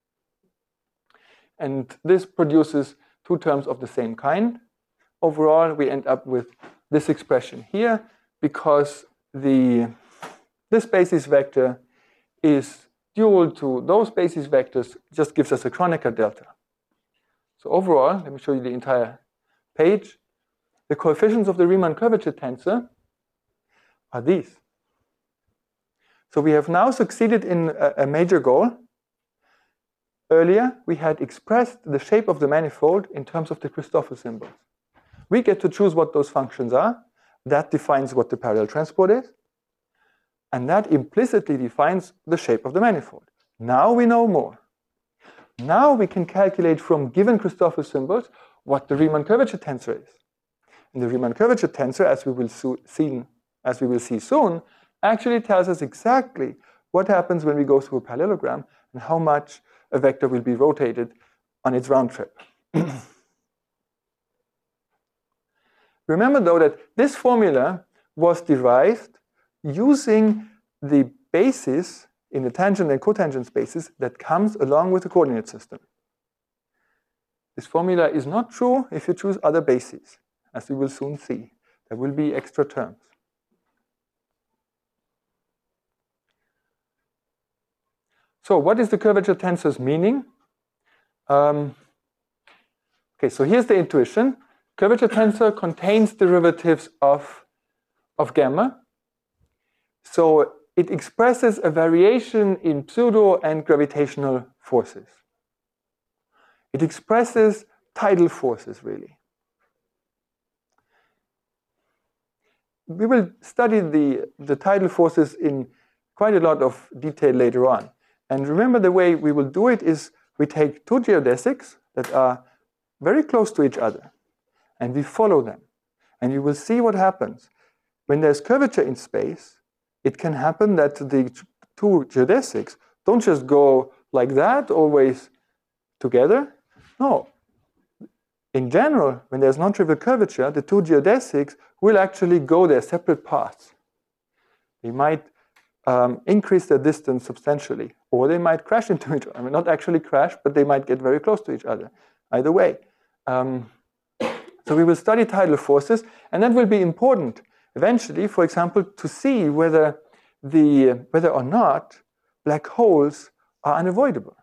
And this produces two terms of the same kind. Overall, we end up with this expression here, because this basis vector is dual to those basis vectors, just gives us a Kronecker delta. So overall, let me show you the entire page. The coefficients of the Riemann curvature tensor are these. So we have now succeeded in a major goal. Earlier, we had expressed the shape of the manifold in terms of the Christoffel symbols. We get to choose what those functions are. That defines what the parallel transport is. And that implicitly defines the shape of the manifold. Now we know more. Now we can calculate from given Christoffel symbols what the Riemann curvature tensor is. And the Riemann curvature tensor, as we will see soon, actually tells us exactly what happens when we go through a parallelogram and how much a vector will be rotated on its round trip. Remember, though, that this formula was derived using the basis in the tangent and cotangent spaces that comes along with the coordinate system. This formula is not true if you choose other bases, as we will soon see. There will be extra terms. So what is the curvature tensor's meaning? Okay, so here's the intuition. Curvature tensor contains derivatives of gamma. So it expresses a variation in pseudo and gravitational forces. It expresses tidal forces, really. We will study the tidal forces in quite a lot of detail later on. And remember, the way we will do it is we take two geodesics that are very close to each other, and we follow them. And you will see what happens. When there's curvature in space, it can happen that the two geodesics don't just go like that, always together. No. In general, when there's non-trivial curvature, the two geodesics will actually go their separate paths. They might increase their distance substantially, or they might crash into each other. I mean, not actually crash, but they might get very close to each other. Either way. So we will study tidal forces, and that will be important eventually, for example, to see whether or not black holes are unavoidable.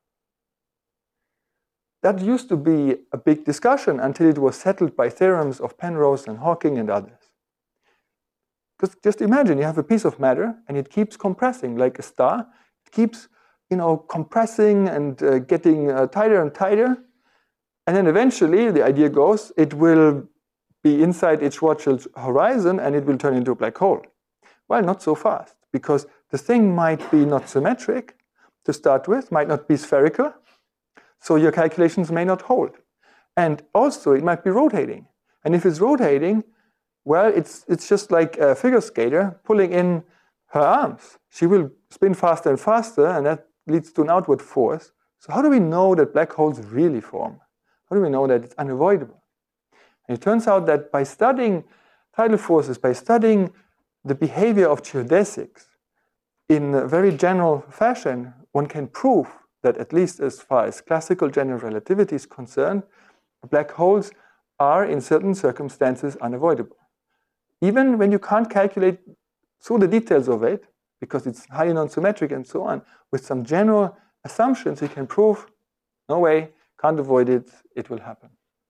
That used to be a big discussion until it was settled by theorems of Penrose and Hawking and others. Because just imagine you have a piece of matter and it keeps compressing like a star. It keeps, compressing and getting tighter and tighter. And then eventually, the idea goes, it will be inside its Schwarzschild horizon and it will turn into a black hole. Well, not so fast, because the thing might be not symmetric to start with, might not be spherical, so your calculations may not hold. And also, it might be rotating. And if it's rotating, well, it's just like a figure skater pulling in her arms. She will spin faster and faster, and that leads to an outward force. So how do we know that black holes really form? How do we know that it's unavoidable? And it turns out that by studying tidal forces, by studying the behavior of geodesics, in a very general fashion, one can prove that at least as far as classical general relativity is concerned, black holes are in certain circumstances unavoidable. Even when you can't calculate through the details of it, because it's highly non-symmetric and so on, with some general assumptions, you can prove, no way, can't avoid it, it will happen.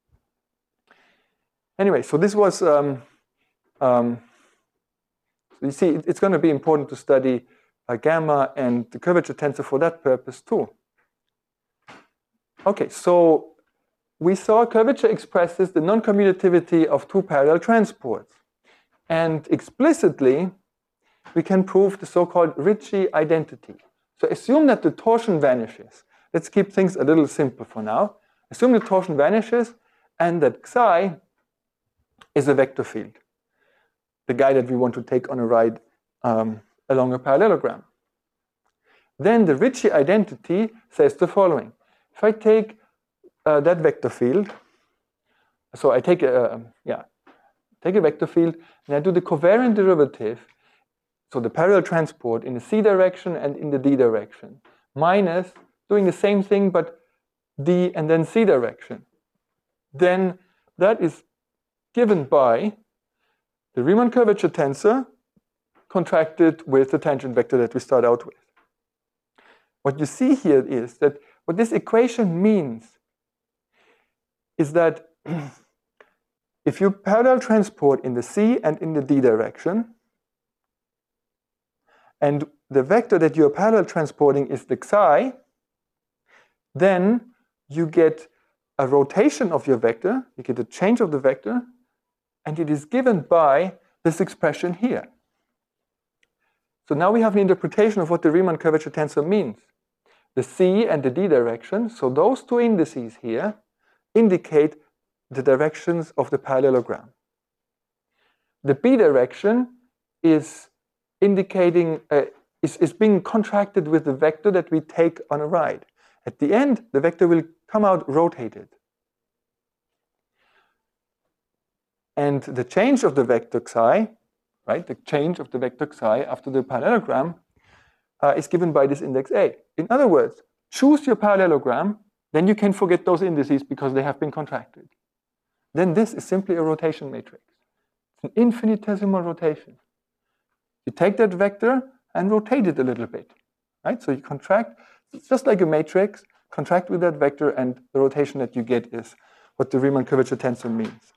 Anyway, so this was, you see, it's going to be important to study gamma and the curvature tensor for that purpose too. Okay, so we saw curvature expresses the non-commutativity of two parallel transports. And explicitly, we can prove the so-called Ricci identity. So assume that the torsion vanishes. Let's keep things a little simple for now. Assume the torsion vanishes and that psi is a vector field, the guy that we want to take on a ride along a parallelogram. Then the Ricci identity says the following. If I take that vector field, so I take a vector field and I do the covariant derivative, so the parallel transport in the c direction and in the d direction, minus doing the same thing but d and then c direction, then that is given by the Riemann curvature tensor contracted with the tangent vector that we start out with. What you see here is that what this equation means is that if you parallel transport in the c and in the d direction, and the vector that you're parallel transporting is the psi, then you get a rotation of your vector, you get a change of the vector, and it is given by this expression here. So now we have an interpretation of what the Riemann curvature tensor means. The c and the d direction, so those two indices here, indicate the directions of the parallelogram. The b direction is indicating, is being contracted with the vector that we take on a ride. At the end, the vector will come out rotated. And the change of the vector psi, right, the change of the vector psi after the parallelogram is given by this index A. In other words, choose your parallelogram, then you can forget those indices because they have been contracted. Then this is simply a rotation matrix. It's an infinitesimal rotation. You take that vector and rotate it a little bit, right? So you contract, it's just like a matrix, contract with that vector, and the rotation that you get is what the Riemann curvature tensor means.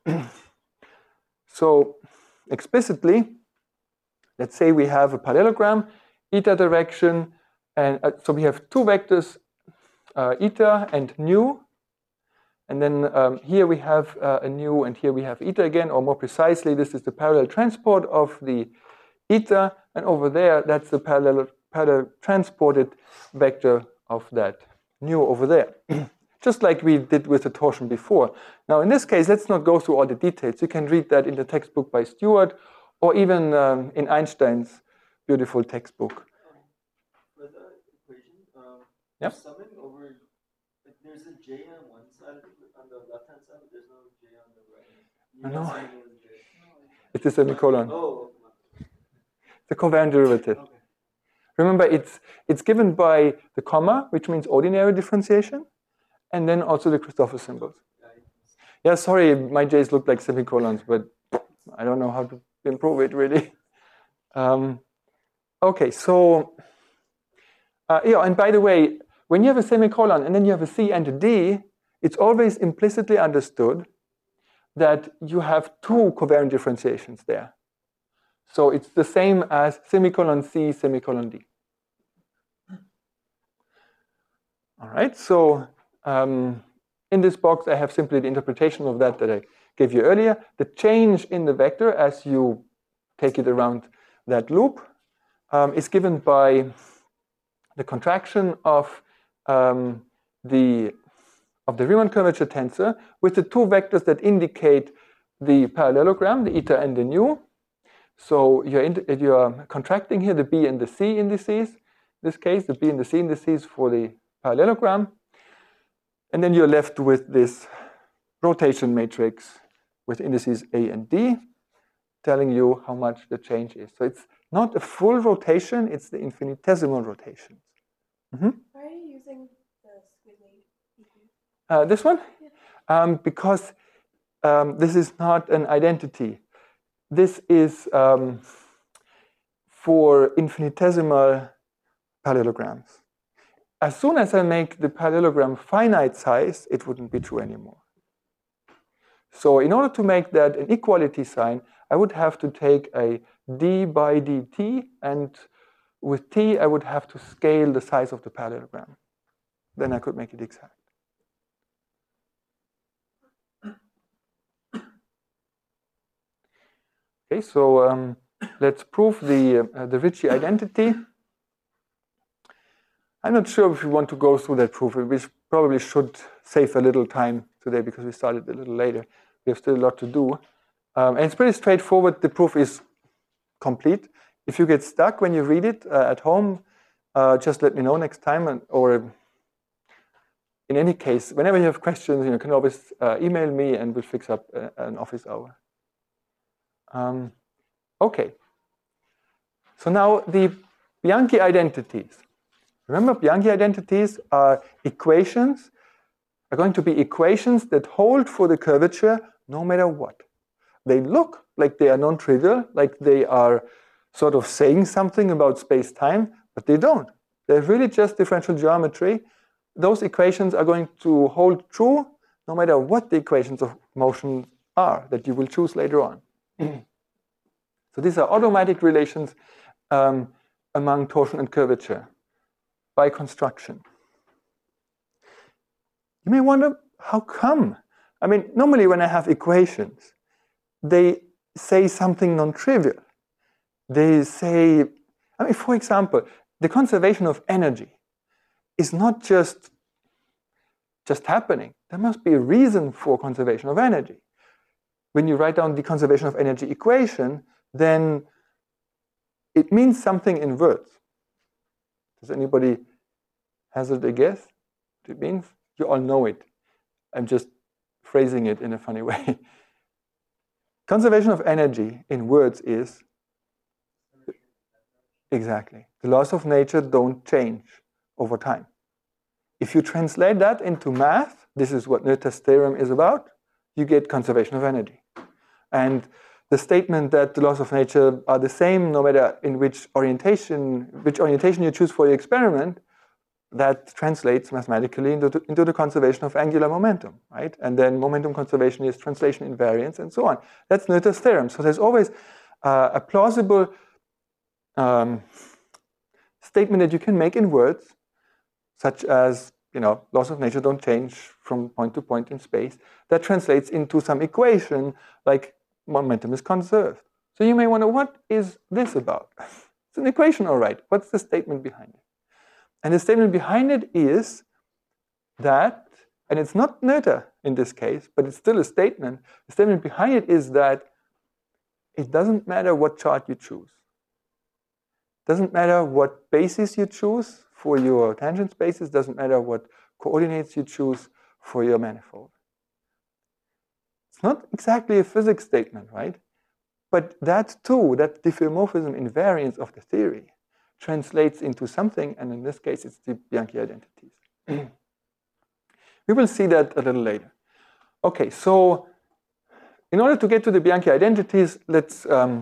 So explicitly, let's say we have a parallelogram, eta direction, and so we have two vectors, eta and nu, and then here we have a nu, and here we have eta again, or more precisely, this is the parallel transport of the eta, and over there, that's the parallel transported vector of that nu over there. Just like we did with the torsion before. Now, in this case, let's not go through all the details. You can read that in the textbook by Stewart, or even in Einstein's beautiful textbook. For the equation, Yep. summing over, like, there's a j on one side, on the left-hand side, but there's no j on the right. No. Summing over j. It's a semicolon. Oh. The covariant derivative. Okay. Remember, it's given by the comma, which means ordinary differentiation, and then also the Christoffel symbols. Yeah, sorry, my j's look like semicolons, but I don't know how to improve it really. Okay, so yeah, and by the way, when you have a semicolon and then you have a c and a d, it's always implicitly understood that you have two covariant differentiations there. So it's the same as semicolon c, semicolon d. All right, so in this box, I have simply the interpretation of that I gave you earlier. The change in the vector as you take it around that loop is given by the contraction of the Riemann curvature tensor with the two vectors that indicate the parallelogram, the eta and the nu. So you're contracting here the b and the c indices, in this case, the b and the c indices for the parallelogram. And then you're left with this rotation matrix with indices a and d, telling you how much the change is. So it's not a full rotation, it's the infinitesimal rotations. Why are you using the squiggly? This one? Yeah. Because this is not an identity. This is for infinitesimal parallelograms. As soon as I make the parallelogram finite size, it wouldn't be true anymore. So in order to make that an equality sign, I would have to take a d by dt, and with t, I would have to scale the size of the parallelogram. Then I could make it exact. Okay, so let's prove the Ricci identity. I'm not sure if we want to go through that proof. We probably should save a little time today because we started a little later. We have still a lot to do. And it's pretty straightforward. The proof is complete. If you get stuck when you read it at home, just let me know next time. Or in any case, whenever you have questions, you can always email me and we'll fix up an office hour. Okay. So now the Bianchi identities. Remember, Bianchi identities are equations, are going to be equations that hold for the curvature no matter what. They look like they are non-trivial, like they are sort of saying something about space-time, but they don't. They're really just differential geometry. Those equations are going to hold true no matter what the equations of motion are that you will choose later on. So these are automatic relations among torsion and curvature by construction. You may wonder, how come? I mean, normally when I have equations, they say something non-trivial. They say, I mean, for example, the conservation of energy is not just happening. There must be a reason for conservation of energy. When you write down the conservation of energy equation, then it means something in words. Does anybody hazard a guess what it means? You all know it. I'm just phrasing it in a funny way. Conservation of energy in words is exactly. The laws of nature don't change over time. If you translate that into math, this is what Noether's theorem is about, you get conservation of energy. And the statement that the laws of nature are the same no matter in which orientation you choose for your experiment, that translates mathematically into the conservation of angular momentum, right? And then momentum conservation is translation invariance and so on. That's Noether's theorem. So there's always a plausible statement that you can make in words, such as, laws of nature don't change from point to point in space, that translates into some equation like momentum is conserved. So you may wonder, what is this about? It's an equation, all right. What's the statement behind it? And the statement behind it is that, and it's not Noether in this case, but it's still a statement. The statement behind it is that it doesn't matter what chart you choose. It doesn't matter what basis you choose for your tangent spaces. It doesn't matter what coordinates you choose for your manifold. It's not exactly a physics statement, right? But that too, that diffeomorphism invariance of the theory, translates into something, and in this case, it's the Bianchi identities. We will see that a little later. Okay, so in order to get to the Bianchi identities, let's start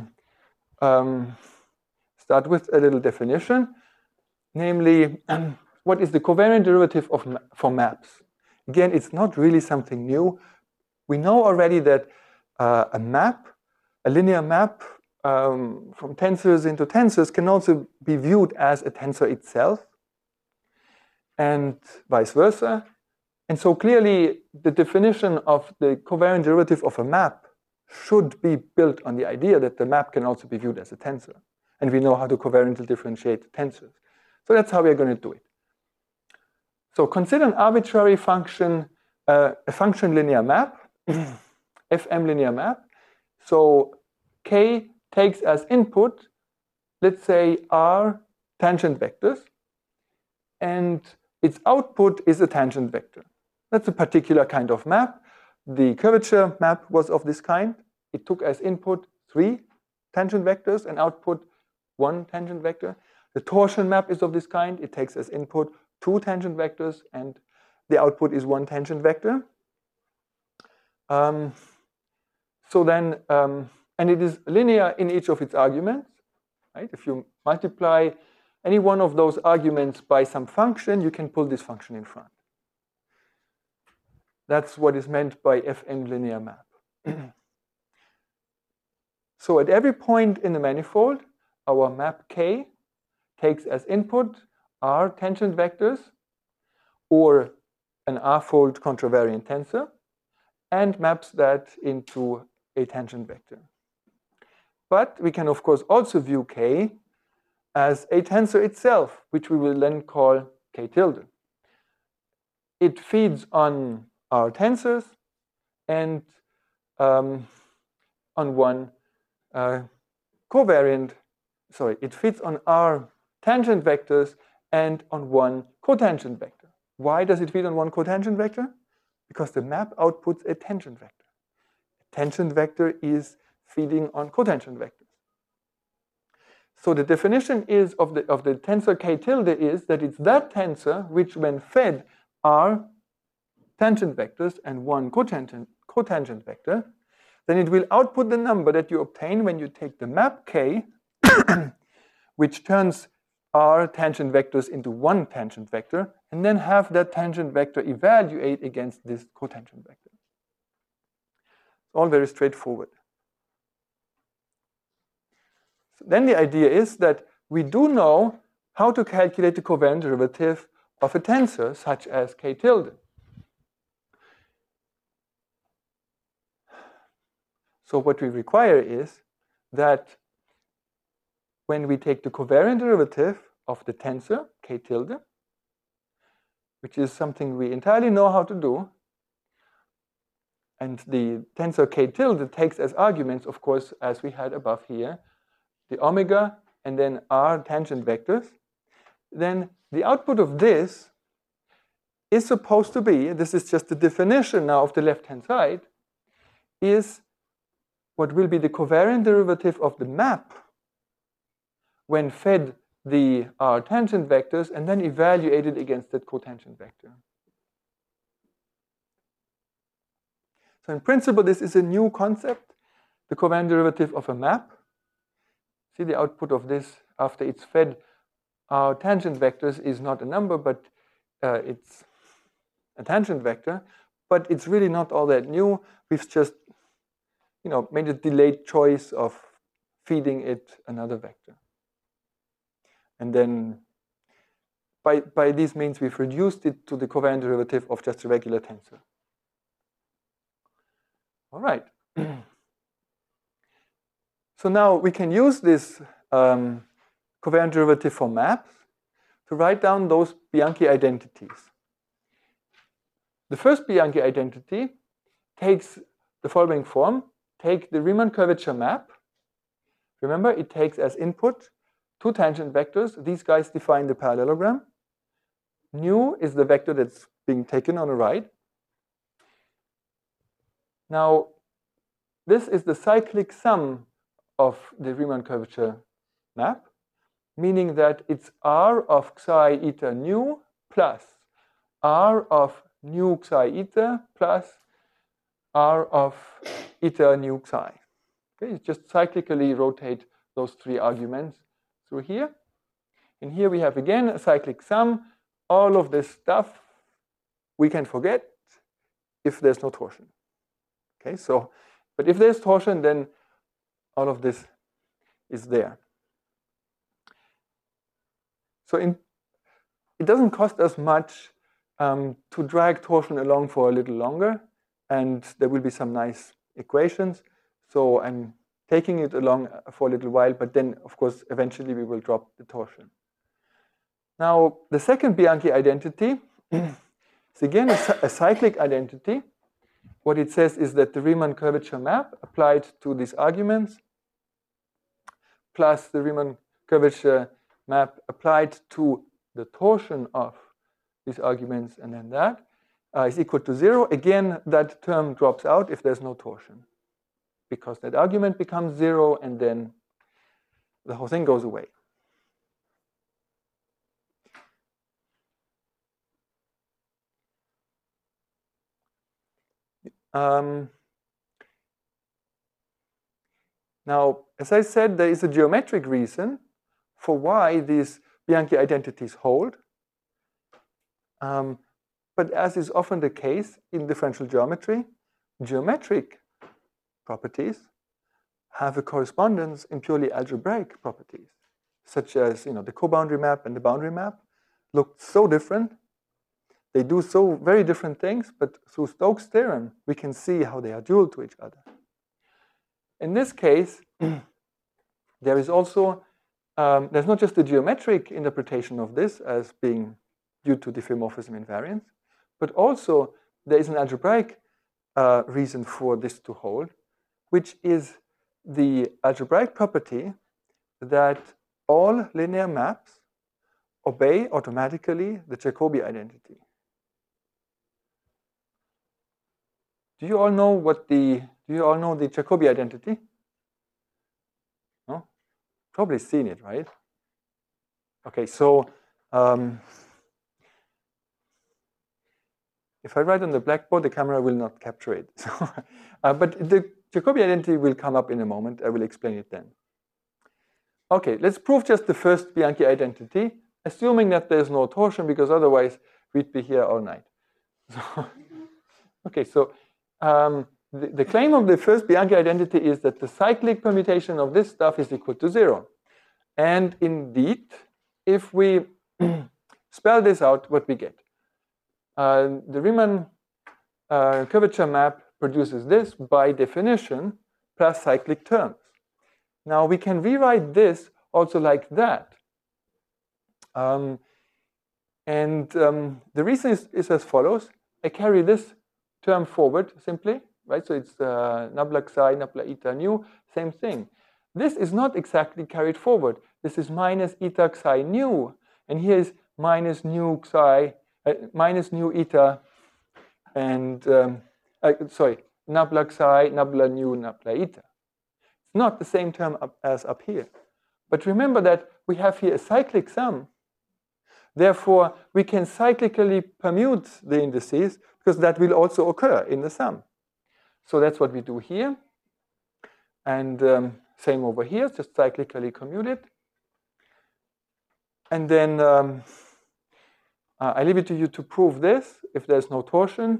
with a little definition, namely, what is the covariant derivative for maps? Again, it's not really something new. We know already that a linear map from tensors into tensors can also be viewed as a tensor itself, and vice versa. And so clearly, the definition of the covariant derivative of a map should be built on the idea that the map can also be viewed as a tensor. And we know how to covariantly differentiate tensors. So that's how we're going to do it. So consider an arbitrary function, a function linear map, FM linear map. So K takes as input, let's say, R tangent vectors, and its output is a tangent vector. That's a particular kind of map. The curvature map was of this kind. It took as input 3 tangent vectors and output one tangent vector. The torsion map is of this kind. It takes as input two tangent vectors, and the output is one tangent vector. So then, and it is linear in each of its arguments. Right? If you multiply any one of those arguments by some function, you can pull this function in front. That's what is meant by Fn linear map. So at every point in the manifold, our map K takes as input R tangent vectors or an R-fold contravariant tensor and maps that into a tangent vector. But we can, of course, also view K as a tensor itself, which we will then call K tilde. It feeds on our tensors and on one covariant, it feeds on our tangent vectors and on one cotangent vector. Why does it feed on one cotangent vector? Because the map outputs a tangent vector. A tangent vector is feeding on cotangent vectors. So the definition is of the tensor K tilde is that it's that tensor which, when fed are tangent vectors and one cotangent vector, then it will output the number that you obtain when you take the map K, which turns R tangent vectors into one tangent vector, and then have that tangent vector evaluate against this cotangent vector. It's all very straightforward. So then the idea is that we do know how to calculate the covariant derivative of a tensor such as K tilde. So what we require is that when we take the covariant derivative of the tensor K tilde, which is something we entirely know how to do, and the tensor K tilde takes as arguments, of course, as we had above here, the omega and then R tangent vectors, then the output of this is supposed to be, this is just the definition now of the left-hand side, is what will be the covariant derivative of the map when fed the R tangent vectors and then evaluated against that cotangent vector. So in principle, this is a new concept, the covariant derivative of a map. See, the output of this after it's fed our tangent vectors is not a number, but it's a tangent vector. But it's really not all that new. We've just made a delayed choice of feeding it another vector. And then by these means, we've reduced it to the covariant derivative of just a regular tensor. All right. So now we can use this covariant derivative for maps to write down those Bianchi identities. The first Bianchi identity takes the following form. Take the Riemann curvature map. Remember, it takes as input two tangent vectors. These guys define the parallelogram. Nu is the vector that's being taken on the right. Now, this is the cyclic sum of the Riemann curvature map, meaning that it's R of psi eta nu plus R of nu psi eta plus R of eta nu psi. Okay, you just cyclically rotate those three arguments through here. And here we have again a cyclic sum. All of this stuff we can forget if there's no torsion. Okay, so, but if there's torsion, then all of this is there. So it doesn't cost us much to drag torsion along for a little longer, and there will be some nice equations. So I'm taking it along for a little while, but then, of course, eventually we will drop the torsion. Now, the second Bianchi identity is again a cyclic identity. What it says is that the Riemann curvature map applied to these arguments plus the Riemann curvature map applied to the torsion of these arguments and then that is equal to 0. Again, that term drops out if there's no torsion, because that argument becomes 0 and then the whole thing goes away. Now, as I said, there is a geometric reason for why these Bianchi identities hold. But as is often the case in differential geometry, geometric properties have a correspondence in purely algebraic properties, such as the coboundary map and the boundary map look so different. They do so very different things, but through Stokes' theorem, we can see how they are dual to each other. In this case, there is also, there's not just a geometric interpretation of this as being due to diffeomorphism invariance, but also there is an algebraic reason for this to hold, which is the algebraic property that all linear maps obey automatically the Jacobi identity. Do you all know the Jacobi identity? No? Probably seen it, right? Okay, so if I write on the blackboard, the camera will not capture it. So, but the Jacobi identity will come up in a moment. I will explain it then. Okay, let's prove just the first Bianchi identity, assuming that there's no torsion, because otherwise we'd be here all night. So, okay, so the claim of the first Bianchi identity is that the cyclic permutation of this stuff is equal to 0. And indeed, if we spell this out, what we get. The Riemann curvature map produces this by definition plus cyclic terms. Now we can rewrite this also like that. The reason is as follows. I carry this term forward simply, right? So it's nabla psi, nabla eta nu, same thing. This is not exactly carried forward. This is minus eta psi nu, and here is minus nu psi, minus nu eta, and sorry, nabla psi, nabla nu, nabla eta. It's not the same term as up here. But remember that we have here a cyclic sum. Therefore, we can cyclically permute the indices because that will also occur in the sum. So that's what we do here. And same over here, just cyclically commute it. And then I leave it to you to prove this if there's no torsion.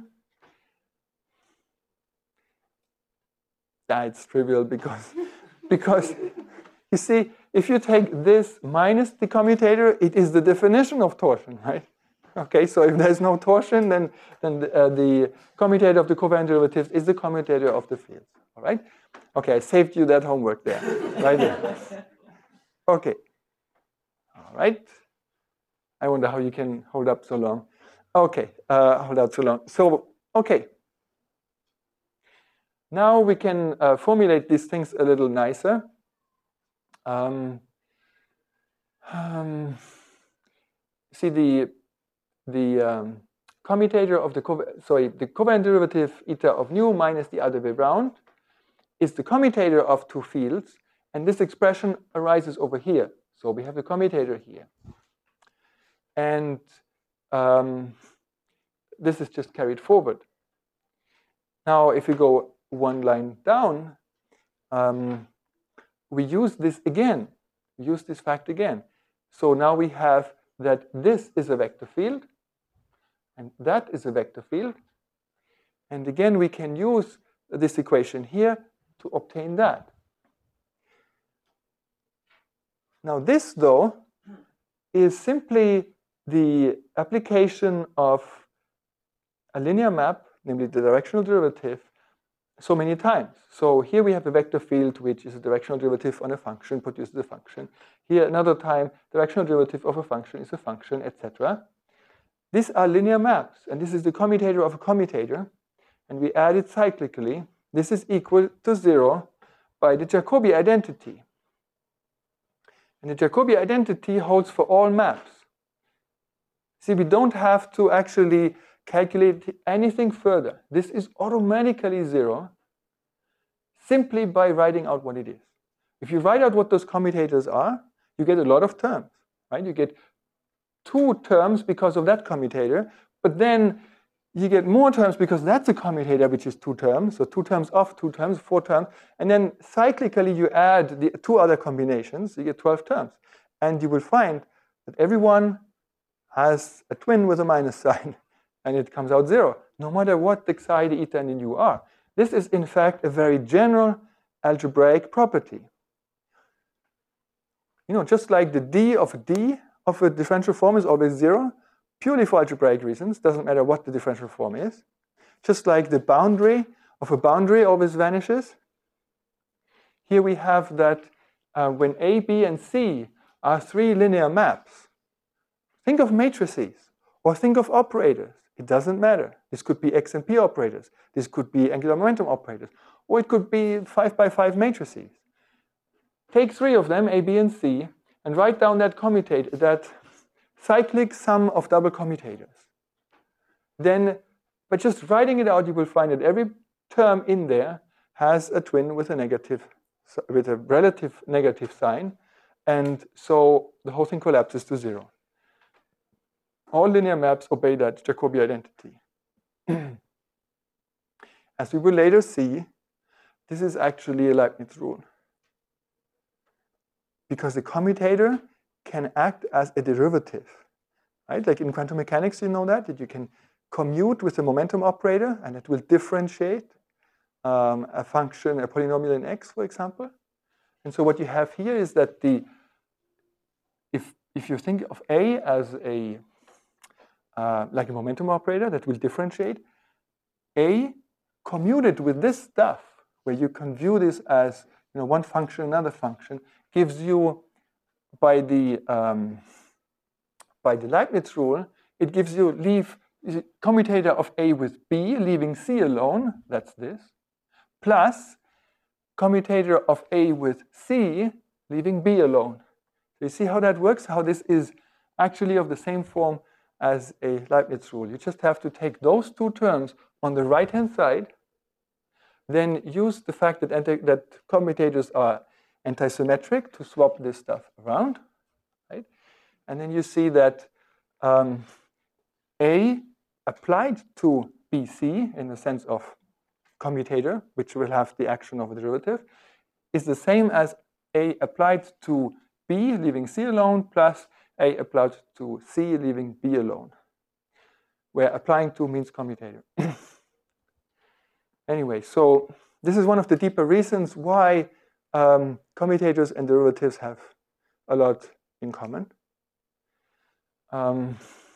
It's trivial because you see, if you take this minus the commutator, it is the definition of torsion, right? Okay, so if there's no torsion, then the commutator of the covariant derivatives is the commutator of the fields. All right? Okay, I saved you that homework there, right there. Okay. All right. I wonder how you can hold up so long. Okay, hold out so long. So, okay. Now we can formulate these things a little nicer. See the commutator of the covariant derivative eta of nu minus the other way around is the commutator of two fields, and this expression arises over here. So we have the commutator here, and this is just carried forward. Now, if we go one line down, we use this again. We use this fact again. So now we have that this is a vector field, and that is a vector field. And again, we can use this equation here to obtain that. Now this, though, is simply the application of a linear map, namely the directional derivative, so many times. So here we have a vector field which is a directional derivative on a function, produces a function. Here another time, directional derivative of a function is a function, etc. These are linear maps, and this is the commutator of a commutator, and we add it cyclically. This is equal to 0 by the Jacobi identity. And the Jacobi identity holds for all maps. See, we don't have to actually calculate anything further. This is automatically 0 simply by writing out what it is. If you write out what those commutators are, you get a lot of terms, right? You get 2 terms because of that commutator, but then you get more terms because that's a commutator which is 2 terms, so 2 terms of 2 terms, 4 terms, and then cyclically you add the 2 other combinations, you get 12 terms. And you will find that everyone has a twin with a minus sign, and it comes out 0, no matter what the psi, the eta, and the nu are. This is, in fact, a very general algebraic property. You know, just like the d of a differential form is always 0, purely for algebraic reasons, doesn't matter what the differential form is. Just like the boundary of a boundary always vanishes. Here we have that when A, B, and C are 3 linear maps, think of matrices or think of operators. It doesn't matter. This could be X and P operators. This could be angular momentum operators. Or it could be 5 by 5 matrices. Take 3 of them, A, B, and C, and write down that commutator, that cyclic sum of double commutators. Then, by just writing it out, you will find that every term in there has a twin with a relative negative sign, and so the whole thing collapses to 0. All linear maps obey that Jacobi identity. As we will later see, this is actually a Leibniz rule, because the commutator can act as a derivative, right? Like in quantum mechanics, you know that you can commute with the momentum operator, and it will differentiate a function, a polynomial in X, for example. And so what you have here is that if you think of A as a like a momentum operator that will differentiate, A commuted with this stuff, where you can view this as one function, another function, gives you by the Leibniz rule, it gives you commutator of A with B, leaving C alone, that's this, plus commutator of A with C, leaving B alone. So you see how that works, how this is actually of the same form as a Leibniz rule. You just have to take those 2 terms on the right-hand side, then use the fact that commutators are antisymmetric to swap this stuff around, right? And then you see that A applied to BC in the sense of commutator, which will have the action of a derivative, is the same as A applied to B, leaving C alone, plus A applied to C, leaving B alone, where applying to means commutator. Anyway, so this is one of the deeper reasons why commutators and derivatives have a lot in common.